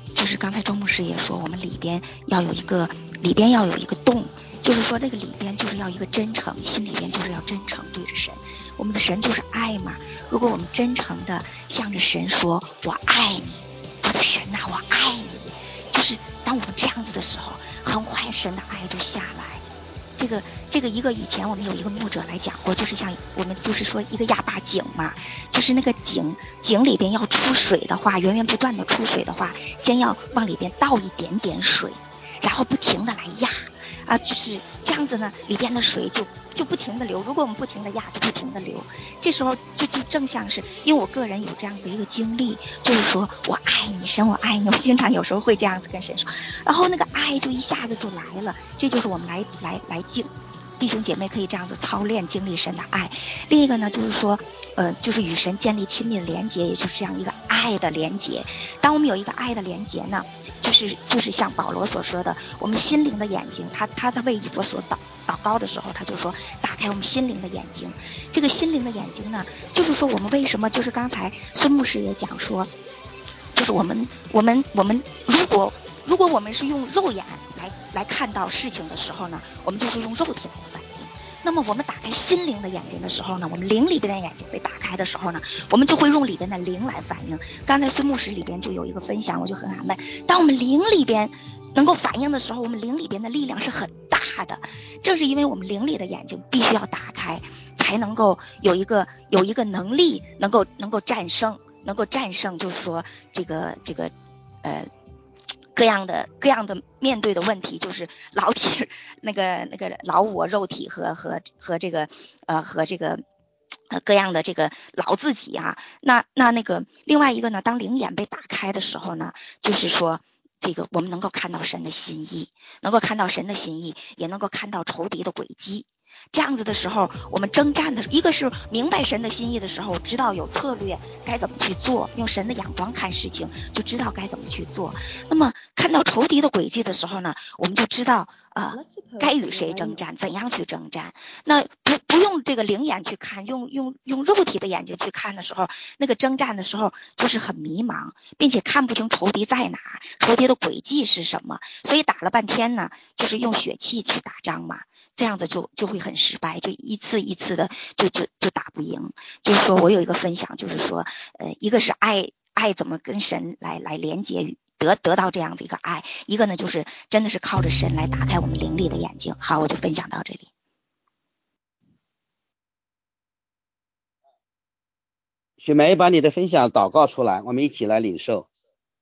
就是刚才周牧师也说，我们里边要有一个里边要有一个洞，就是说这个里边就是要一个真诚，心里边就是要真诚对着神。我们的神就是爱嘛，如果我们真诚的向着神说我爱你，我的神啊我爱你，就是当我们这样子的时候，很快神的爱就下来。这个这个一个以前我们有一个牧者来讲过，就是像我们就是说一个哑巴井嘛，就是那个井井里边要出水的话，源源不断的出水的话，先要往里边倒一点点水，然后不停的来压啊，就是这样子呢，里边的水就就不停的流。如果我们不停的压，就不停的流。这时候就就正像是，因为我个人有这样子一个经历，就是说我爱你，神我爱你，我经常有时候会这样子跟神说，然后那个爱就一下子就来了。这就是我们来来来经弟兄姐妹可以这样子操练经历神的爱。另一个呢，就是说呃，就是与神建立亲密的连结，也就是这样一个爱的连结。当我们有一个爱的连结呢，就是就是像保罗所说的，我们心灵的眼睛，他他在为以弗所祷祷告的时候，他就说打开我们心灵的眼睛。这个心灵的眼睛呢，就是说我们为什么，就是刚才孙牧师也讲说，就是我们我们我们如果如果我们是用肉眼来来看到事情的时候呢，我们就是用肉体来反应。那么我们打开心灵的眼睛的时候呢，我们灵里边的眼睛被打开的时候呢，我们就会用里边的灵来反应。刚才孙牧师里边就有一个分享，我就很安慰。当我们灵里边能够反应的时候，我们灵里边的力量是很大的。正是因为我们灵里的眼睛必须要打开，才能够有一个有一个能力能够能够战胜，能够战胜，就是说这个这个呃。各样的各样的面对的问题，就是老体那个那个老我肉体和和和这个呃和这个呃各样的这个老自己啊。那那那个另外一个呢，当灵眼被打开的时候呢，就是说这个我们能够看到神的心意，能够看到神的心意，也能够看到仇敌的诡计。这样子的时候，我们征战的一个是明白神的心意的时候，知道有策略该怎么去做，用神的眼光看事情，就知道该怎么去做。那么看到仇敌的诡计的时候呢，我们就知道呃该与谁征战，怎样去征战。那不不用这个灵眼去看，用用用肉体的眼睛去看的时候，那个征战的时候就是很迷茫，并且看不清仇敌在哪，仇敌的诡计是什么。所以打了半天呢，就是用血气去打仗嘛。这样子就就会很失败，就一次一次的就就就打不赢。就是说我有一个分享，就是说呃一个是爱爱怎么跟神来来连接，得得到这样的一个爱，一个呢就是真的是靠着神来打开我们灵力的眼睛。好，我就分享到这里。 雪梅把你的分享祷告出来，我们一起来领受。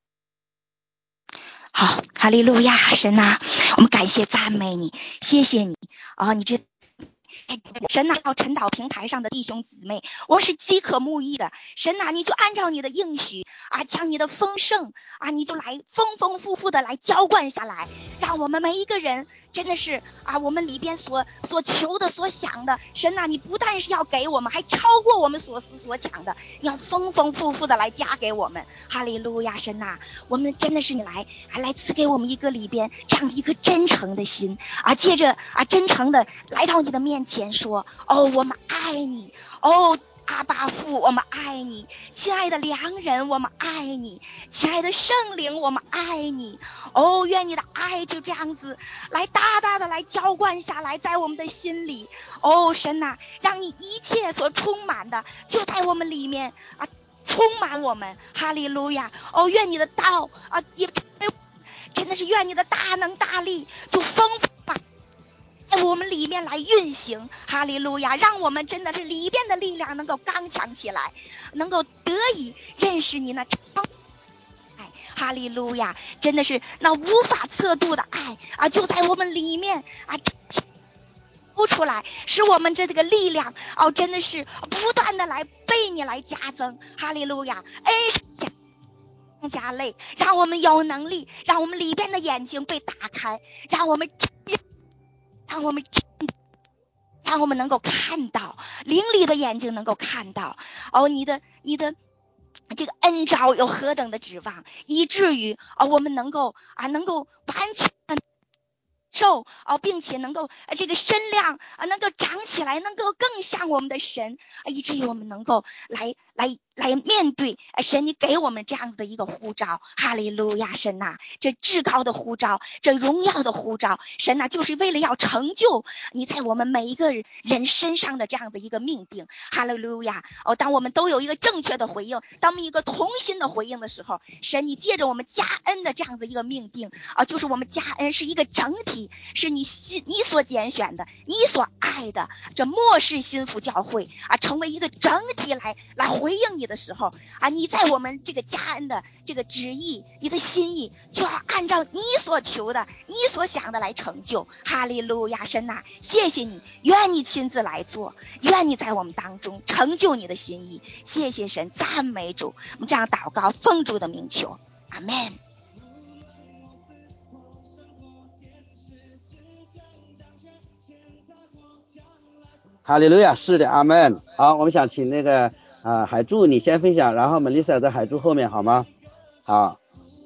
好，哈利路亚，神啊，我们感谢赞美你，谢谢你啊！你知神啊，到晨祷平台上的弟兄姊妹，我是饥渴慕义的。神啊，你就按照你的应许啊，将你的丰盛啊，你就来丰丰富富的来浇灌下来，让我们每一个人真的是啊，我们里边所所求的、所想的，神啊，你不但是要给我们，还超过我们所思所想的，你要丰丰富富的来加给我们。哈利路亚，神啊，我们真的是你来，还来赐给我们一个里边这样一颗真诚的心啊，借着啊真诚的来到你的面前说，哦，我们爱你，哦。阿爸父，我们爱你，亲爱的良人，我们爱你，亲爱的圣灵，我们爱你。哦，愿你的爱就这样子来大大的来浇灌下来，在我们的心里。哦，神呐、啊，让你一切所充满的就在我们里面啊，充满我们。哈利路亚！哦，愿你的道啊，也真的是愿你的大能大力就丰富吧。在我们里面来运行，哈利路亚，让我们真的是里边的力量能够刚强起来，能够得以认识你那超爱，哈利路亚，真的是那无法测度的爱啊，就在我们里面啊出出来，使我们这个力量哦，真的是不断的来被你来加增，哈利路亚，恩加加累，让我们有能力，让我们里边的眼睛被打开，让我们让我们让我们能够看到，灵里的眼睛能够看到哦，你的你的这个恩召有何等的指望，以至于哦，我们能够啊能够完全受啊，并且能够这个身量啊能够长起来，能够更像我们的神啊，以至于我们能够来来来面对神你给我们这样子的一个呼召。哈利路亚，神呐，这至高的呼召，这荣耀的呼召，神呐，就是为了要成就你在我们每一个人身上的这样的一个命定。哈利路亚。哦，当我们都有一个正确的回应，当我们一个同心的回应的时候，神你借着我们加恩的这样的一个命定啊，就是我们加恩是一个整体，是你你所拣选的，你所爱的这末世新福教会啊，成为一个整体来来回应你的时候啊，你在我们这个加恩的这个旨意，你的心意就要按照你所求的，你所想的来成就。哈利路亚，神呐，谢谢你，愿你亲自来做，愿你在我们当中成就你的心意。谢谢神，赞美主。我们这样祷告，奉主的名求，阿们。 哈利路亚，是的，阿门。好，我们想请那个啊、呃、海柱你先分享，然后 Melissa 在海柱后面好吗？好。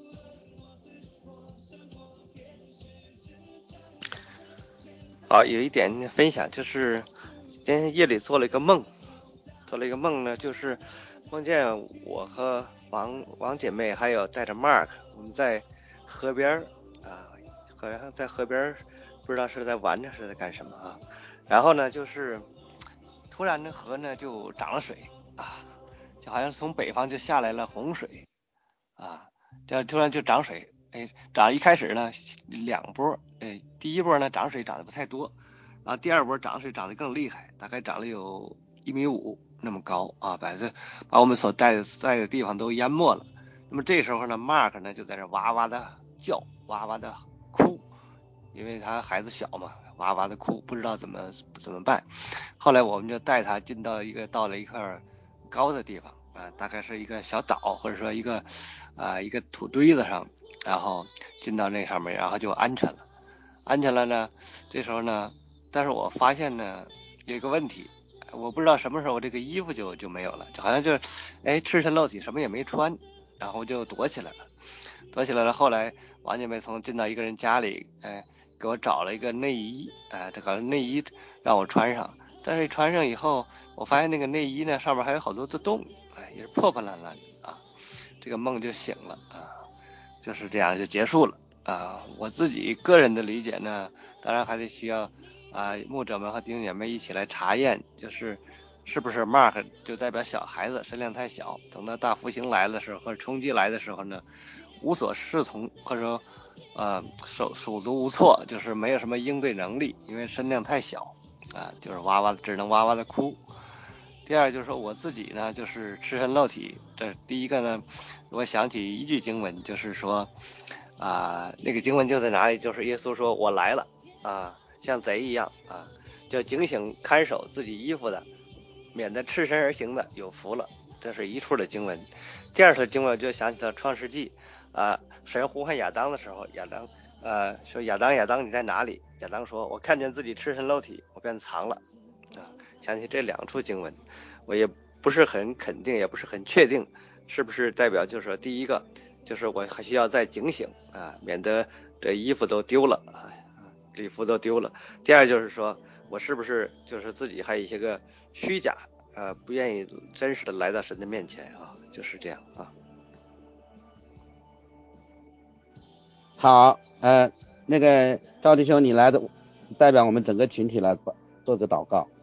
好，有一点分享，就是今天夜里做了一个梦，做了一个梦呢，就是梦见我和王王姐妹还有带着 Mark， 我们在河边啊，好像在河边，不知道是在玩着是在干什么啊。然后呢，就是突然这河呢就涨了水啊，就好像从北方就下来了洪水啊，这突然就涨水。哎，涨一开始呢两波，哎，第一波呢涨水涨得不太多，然后第二波涨水涨得更厉害，大概涨了有一米五那么高啊，把这把我们所在的在的地方都淹没了。那么这时候呢 ，Mark 呢就在这哇哇的叫，哇哇的哭，因为他孩子小嘛，哇哇的哭，不知道怎么怎么办。后来我们就带他进到一个到了一块高的地方啊，大概是一个小岛或者说一个啊一个土堆子上。然后进到那上面，然后就安全了，安全了呢。这时候呢，但是我发现呢有一个问题，我不知道什么时候这个衣服就就没有了，就好像就哎赤身露体，什么也没穿，然后就躲起来了，躲起来了。后来王姐妹从进到一个人家里，哎，给我找了一个内衣，哎，这个内衣让我穿上，但是穿上以后，我发现那个内衣呢上面还有好多的洞，哎，也是破破烂烂的啊。这个梦就醒了啊。就是这样就结束了啊！我自己个人的理解呢，当然还得需要啊牧者们和弟兄姐妹一起来查验，就是是不是 Mark 就代表小孩子身量太小，等到大复兴来的时候或者冲击来的时候呢，无所适从或者说呃手手足无措，就是没有什么应对能力，因为身量太小啊，就是哇哇只能哇哇的哭。第二就是说我自己呢，就是赤身露体。这第一个呢，我想起一句经文，就是说，啊、呃，那个经文就在哪里？就是耶稣说：“我来了啊，像贼一样啊，就警醒看守自己衣服的，免得赤身而行的有福了。”这是一处的经文。第二处经文就想起了创世纪啊，神呼唤亚当的时候，亚当呃说：“亚当，亚当，你在哪里？”亚当说：“我看见自己赤身露体，我便藏了。”啊，想起这两处经文。我也不是很肯定，也不是很确定，是不是代表就是说，第一个就是我还需要再警醒啊，免得这衣服都丢了啊，礼服都丢了。第二就是说我是不是就是自己还有一些个虚假，呃，不愿意真实的来到神的面前啊，就是这样啊。 好，呃，那个赵弟兄，你来的代表我们整个群体来做个祷告。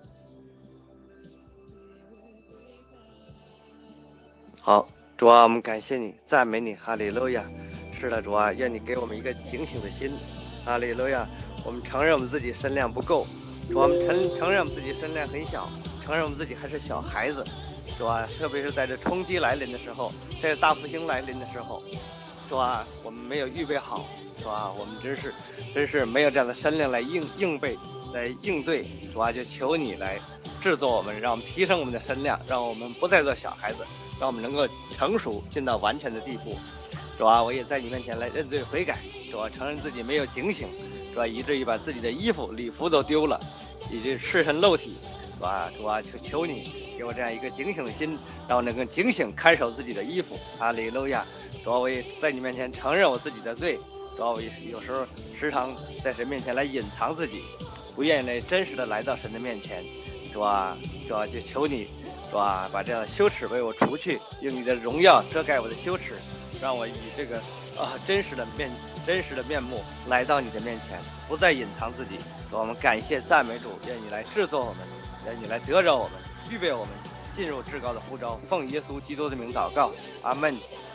好，主啊，我们感谢你，赞美你，哈利路亚。是的，主啊，愿你给我们一个警醒的心，哈利路亚。我们承认我们自己身量不够，主啊，我们承承认我们自己身量很小，承认我们自己还是小孩子，主啊，特别是在这冲击来临的时候，在这大复兴来临的时候，主啊，我们没有预备好，主啊，我们真是真是没有这样的身量来应应备来应对，主啊，就求你来制作我们，让我们提升我们的身量，让我们不再做小孩子，让我们能够成熟进到完全的地步。主啊，我也在你面前来认罪悔改，主啊，承认自己没有警醒，主啊，以至于把自己的衣服礼服都丢了，以及赤身露体，主啊，主啊，求求你给我这样一个警醒的心，让我能够警醒看守自己的衣服。哈利路亚。主啊，我也在你面前承认我自己的罪， 主要我有时候时常在神面前来隐藏自己，不愿意来真实的来到神的面前，主啊，主啊，就求你，主啊，把这样的羞耻为我除去，用你的荣耀遮盖我的羞耻，让我以这个啊真实的面真实的面目来到你的面前，不再隐藏自己。主啊，我们感谢赞美主，愿你来制作我们，愿你来得着我们，预备我们进入至高的呼召，奉耶稣基督的名祷告，阿门。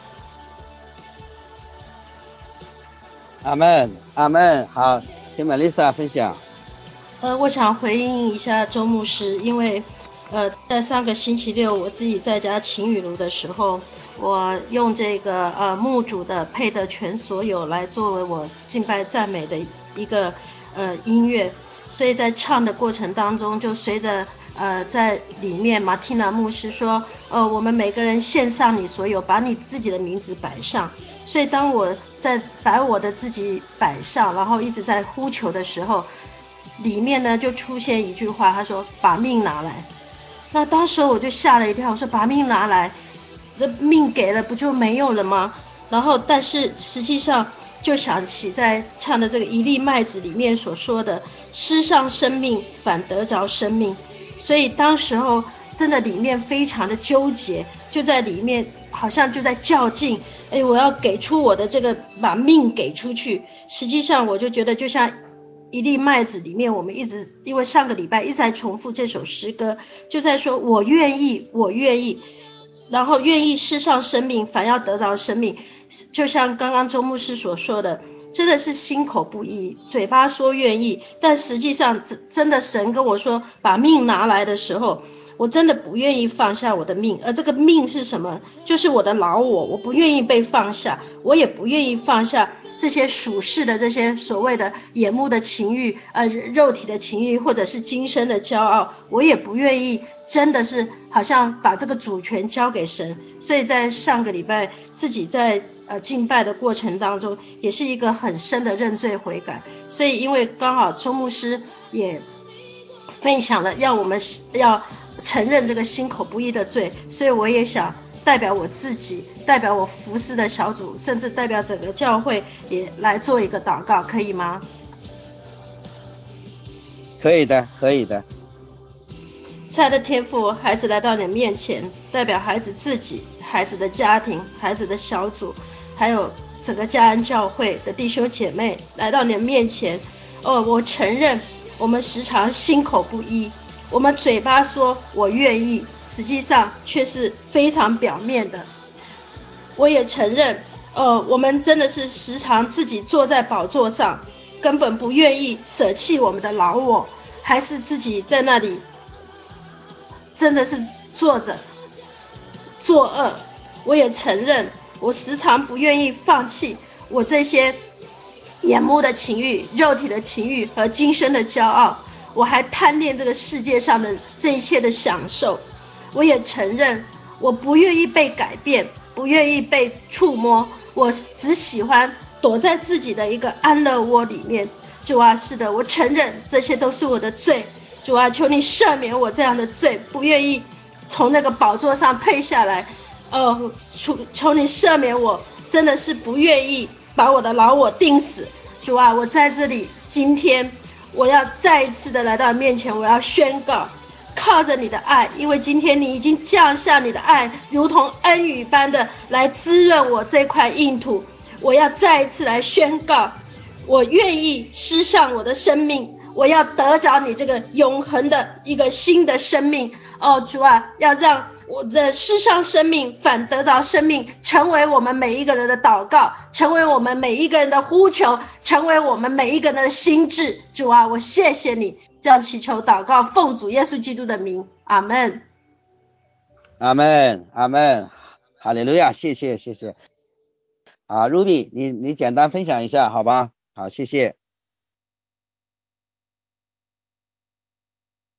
阿门，阿门。好，请玛丽莎分享。 呃，我想回应一下周牧师，因为呃，在上个星期六我自己在家晴雨炉的时候，我用这个呃牧主的配得全所有来作为我敬拜赞美的一个呃音乐，所以在唱的过程当中，就随着呃在里面马蒂娜牧师说，呃我们每个人献上你所有，把你自己的名字摆上。所以当我在把我的自己摆上，然后一直在呼求的时候，里面呢就出现一句话，他说把命拿来。那当时我就吓了一跳，我说把命拿来，这命给了不就没有了吗？然后但是实际上就想起在唱的这个一粒麦子里面所说的，失上生命反得着生命。所以当时候真的里面非常的纠结，就在里面好像就在较劲，哎，我要给出我的这个把命给出去。实际上我就觉得就像一粒麦子里面，我们一直因为上个礼拜一直在重复这首诗歌，就在说我愿意我愿意，然后愿意失上生命反要得着生命。就像刚刚周牧师所说的，真的是心口不一，嘴巴说愿意，但实际上真的神跟我说把命拿来的时候，我真的不愿意放下我的命。而这个命是什么？就是我的老我，我不愿意被放下，我也不愿意放下这些属世的这些所谓的眼目的情欲，呃，肉体的情欲，或者是今生的骄傲，我也不愿意真的是好像把这个主权交给神。所以在上个礼拜自己在呃敬拜的过程当中，也是一个很深的认罪悔改。所以因为刚好周牧师也分享了让我们要承认这个心口不一的罪，所以我也想代表我自己，代表我服侍的小组，甚至代表整个教会也来做一个祷告，可以吗？ 可以的，可以的。 亲爱的天父，孩子来到你面前，代表孩子自己、孩子的家庭、孩子的小组，还有整个嘉安教会的弟兄姐妹来到你的面前。哦，我承认我们时常心口不一，我们嘴巴说我愿意，实际上却是非常表面的。我也承认呃，我们真的是时常自己坐在宝座上，根本不愿意舍弃我们的老我，还是自己在那里真的是坐着作恶。我也承认我时常不愿意放弃我这些眼目的情欲、肉体的情欲和今生的骄傲，我还贪恋这个世界上的这一切的享受。我也承认我不愿意被改变，不愿意被触摸，我只喜欢躲在自己的一个安乐窝里面。主啊，是的，我承认这些都是我的罪。主啊，求你赦免我这样的罪，不愿意从那个宝座上退下来。哦，求求你赦免我，真的是不愿意把我的老我钉死。主啊，我在这里，今天我要再一次的来到面前，我要宣告，靠着你的爱，因为今天你已经降下你的爱，如同恩雨般的来滋润我这块硬土。我要再一次来宣告，我愿意施上我的生命，我要得着你这个永恒的一个新的生命。哦，主啊，要让我的施上生命反得着生命，成为我们每一个人的祷告，成为我们每一个人的呼求，成为我们每一个人的心志。主啊，我谢谢你，这样祈求祷告，奉主耶稣基督的名，阿们。 阿们，阿们，哈利路亚，谢谢，谢谢。啊 ，Ruby， 你你简单分享一下，好吧？好，谢谢。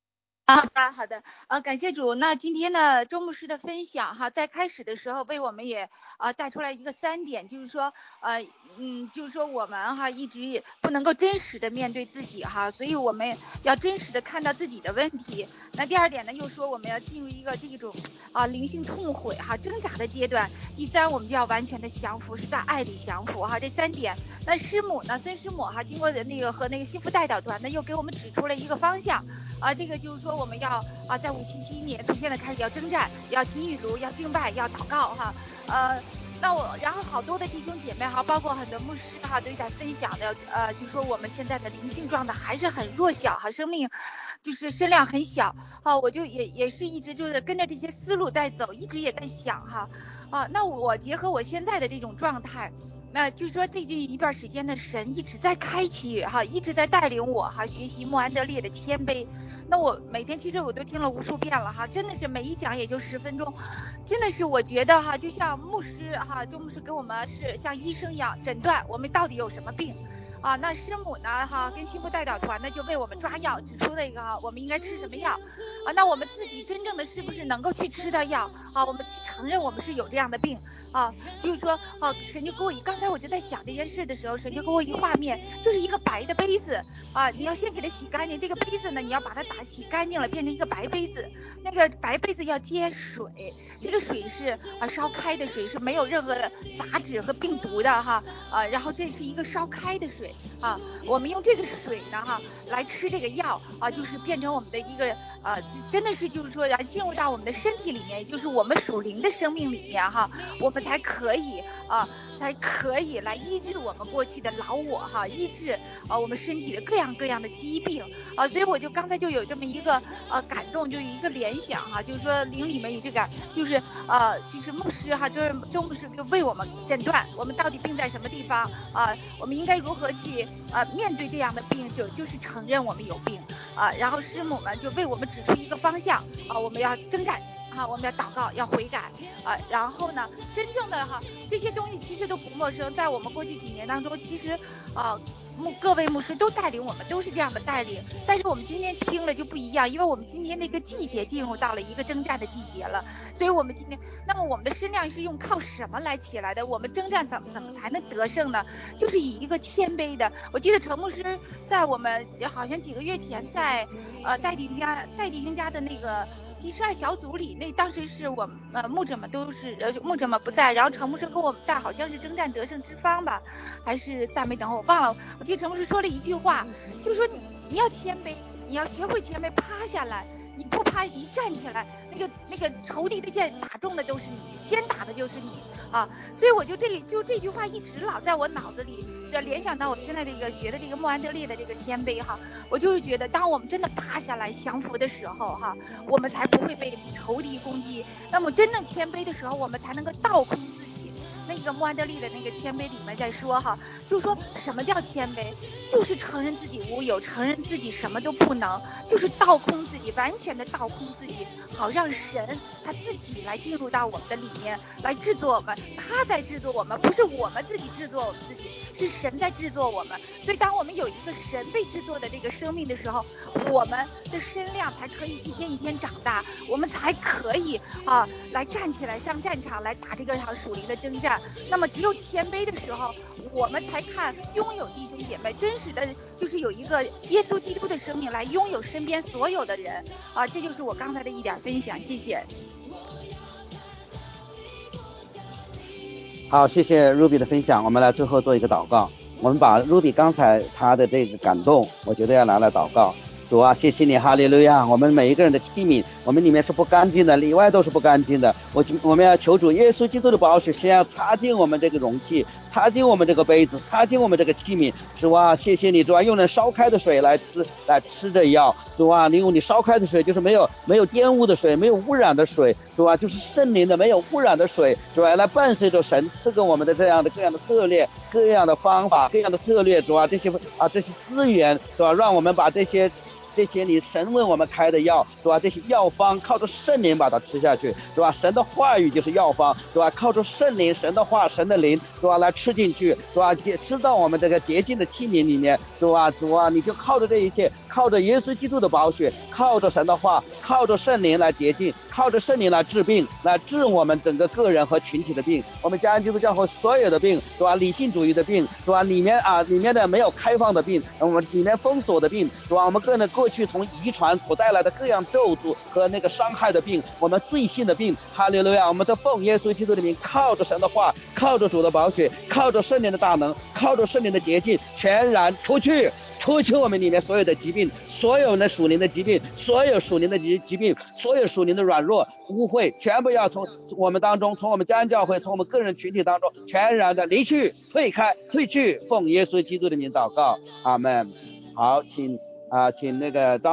好的，好的，呃，感谢主。那今天呢，周牧师的分享哈，在开始的时候为我们也呃带出来一个三点，就是说，呃，嗯，就是说我们哈一直不能够真实的面对自己哈，所以我们要真实的看到自己的问题。那第二点呢，又说我们要进入一个这种啊灵性痛悔哈挣扎的阶段。第三，我们就要完全的降服，是在爱里降服哈。这三点，那师母呢，孙师母哈，经过那个和那个幸福代祷团呢，又给我们指出了一个方向啊，这个就是说。我们要啊，在五七七年从现在开始要征战，要勤雨炉，要敬拜，要祷告哈。呃，那我然后好多的弟兄姐妹哈，包括很多牧师哈，都在分享的，呃，就说我们现在的灵性状态还是很弱小哈，生命就是身量很小啊。我就也也是一直就是跟着这些思路在走，一直也在想哈啊。那我结合我现在的这种状态。那就是说最近一段时间的神一直在开启哈，一直在带领我哈学习穆安德烈的谦卑。那我每天其实我都听了无数遍了哈，真的是每一讲也就十分钟，真的是我觉得哈，就像牧师哈，周牧师给我们是像医生一样诊断我们到底有什么病。啊，那师母呢？哈，跟幸福代祷团呢就为我们抓药，指出了一个哈，我们应该吃什么药啊？那我们自己真正的是不是能够去吃到药啊？我们去承认我们是有这样的病啊？就是说，啊，神就给我一，刚才我就在想这件事的时候，神就给我一画面，就是一个白的杯子啊，你要先给它洗干净，这个杯子呢，你要把它打洗干净了，变成一个白杯子，那个白杯子要接水，这个水是啊烧开的水，是没有任何的杂质和病毒的哈啊，然后这是一个烧开的水。啊，我们用这个水呢哈来吃这个药啊，就是变成我们的一个呃，真的是就是说，然后进入到我们的身体里面，也就是我们属灵的生命里面哈，我们才可以啊，才可以来医治我们过去的老我哈，医治啊我们身体的各样各样的疾病啊，所以我就刚才就有这么一个呃感动，就有一个联想哈，就是说灵里面有这个，就是呃就是牧师哈，就是周牧师就为我们诊断我们到底病在什么地方啊，我们应该如何去呃面对这样的病，就就是承认我们有病啊，然后师母们就为我们指出一个方向啊，我们要征战啊，我们要祷告，要悔改啊，然后呢，真正的哈这些东西其实都不陌生，在我们过去几年当中，其实啊牧各位牧师都带领我们，都是这样的带领，但是我们今天听了就不一样，因为我们今天那个季节进入到了一个征战的季节了，所以我们今天，那么我们的身量是用靠什么来起来的？我们征战怎么怎么才能得胜呢？就是以一个谦卑的。我记得陈牧师在我们好像几个月前在呃戴弟兄家戴弟兄家的那个第十二小组里，那当时是我们呃牧者们都是呃牧者们不在，然后陈牧师跟我们带好像是征战得胜之方吧，还是赞美等会我忘了。我记得陈牧师说了一句话，就是说你你要谦卑，你要学会谦卑，趴下来。你不趴一站起来，那个那个仇敌的箭打中的都是你，先打的就是你啊！所以我就这就这句话一直老在我脑子里，就联想到我现在这个学的这个穆安德烈的这个谦卑哈，我就是觉得当我们真的趴下来降服的时候哈，我们才不会被仇敌攻击。那么真正谦卑的时候，我们才能够倒空自己。那个穆安德烈的那个谦卑里面在说哈，就说什么叫谦卑，就是承认自己无有，承认自己什么都不能，就是倒空自己，完全的倒空自己，好让神他自己来进入到我们的里面，来制作我们，他在制作我们，不是我们自己制作我们自己，是神在制作我们。所以当我们有一个神被制作的这个生命的时候，我们的身量才可以一天一天长大，我们才可以啊来站起来上战场，来打这个场属灵的征战。那么只有谦卑的时候，我们才看拥有弟兄姐妹真实的就是有一个耶稣基督的生命来拥有身边所有的人啊，这就是我刚才的一点分享，谢谢。 好，谢谢 Ruby 的分享，我们来最后做一个祷告，我们把 Ruby 刚才他的这个感动，我觉得要拿来祷告。主啊，谢谢你，哈利路亚！我们每一个人的器皿，我们里面是不干净的，里外都是不干净的。我我们要求主耶稣基督的宝血，先要擦净我们这个容器，擦净我们这个杯子，擦净我们这个器皿。主啊，谢谢你，主啊，用那烧开的水来吃来吃这药。主啊，你用你烧开的水，就是没有没有玷污的水，没有污染的水。主啊，就是圣灵的没有污染的水。主啊，来伴随着神赐给我们的这样的各样的策略、各样的方法、各样的策略。主啊，这些啊这些资源，是吧？让我们把这些。这些你神为我们开的药，是吧？这些药方靠着圣灵把它吃下去，是吧？神的话语就是药方，是吧？靠着圣灵、神的话、神的灵，是吧？来吃进去，是吧？吃到我们这个洁净的器皿里面，是吧？主啊，你就靠着这一切， 靠着耶稣基督的宝血，靠着神的话，靠着圣灵来洁净，靠着圣灵来治病，来治我们整个个人和群体的病。我们家基督教会所有的病，对吧？理性主义的病，对吧？里面啊，里面的没有开放的病，我们里面封锁的病，对吧？我们个人过去从遗传所带来的各样咒诅和那个伤害的病，我们罪性的病，哈利路亚！我们都奉耶稣基督的名，靠着神的话，靠着主的宝血，靠着圣灵的大能，靠着圣灵的洁净，全然出去，出去我们里面所有的疾病，所有的属灵的疾病，所有属灵的疾疾病，所有属灵的软弱污秽，全部要从我们当中，从我们家人教会，从我们个人群体当中全然的离去、退开、退去，奉耶稣基督的名祷告，阿们。好，请啊、呃，请那个当。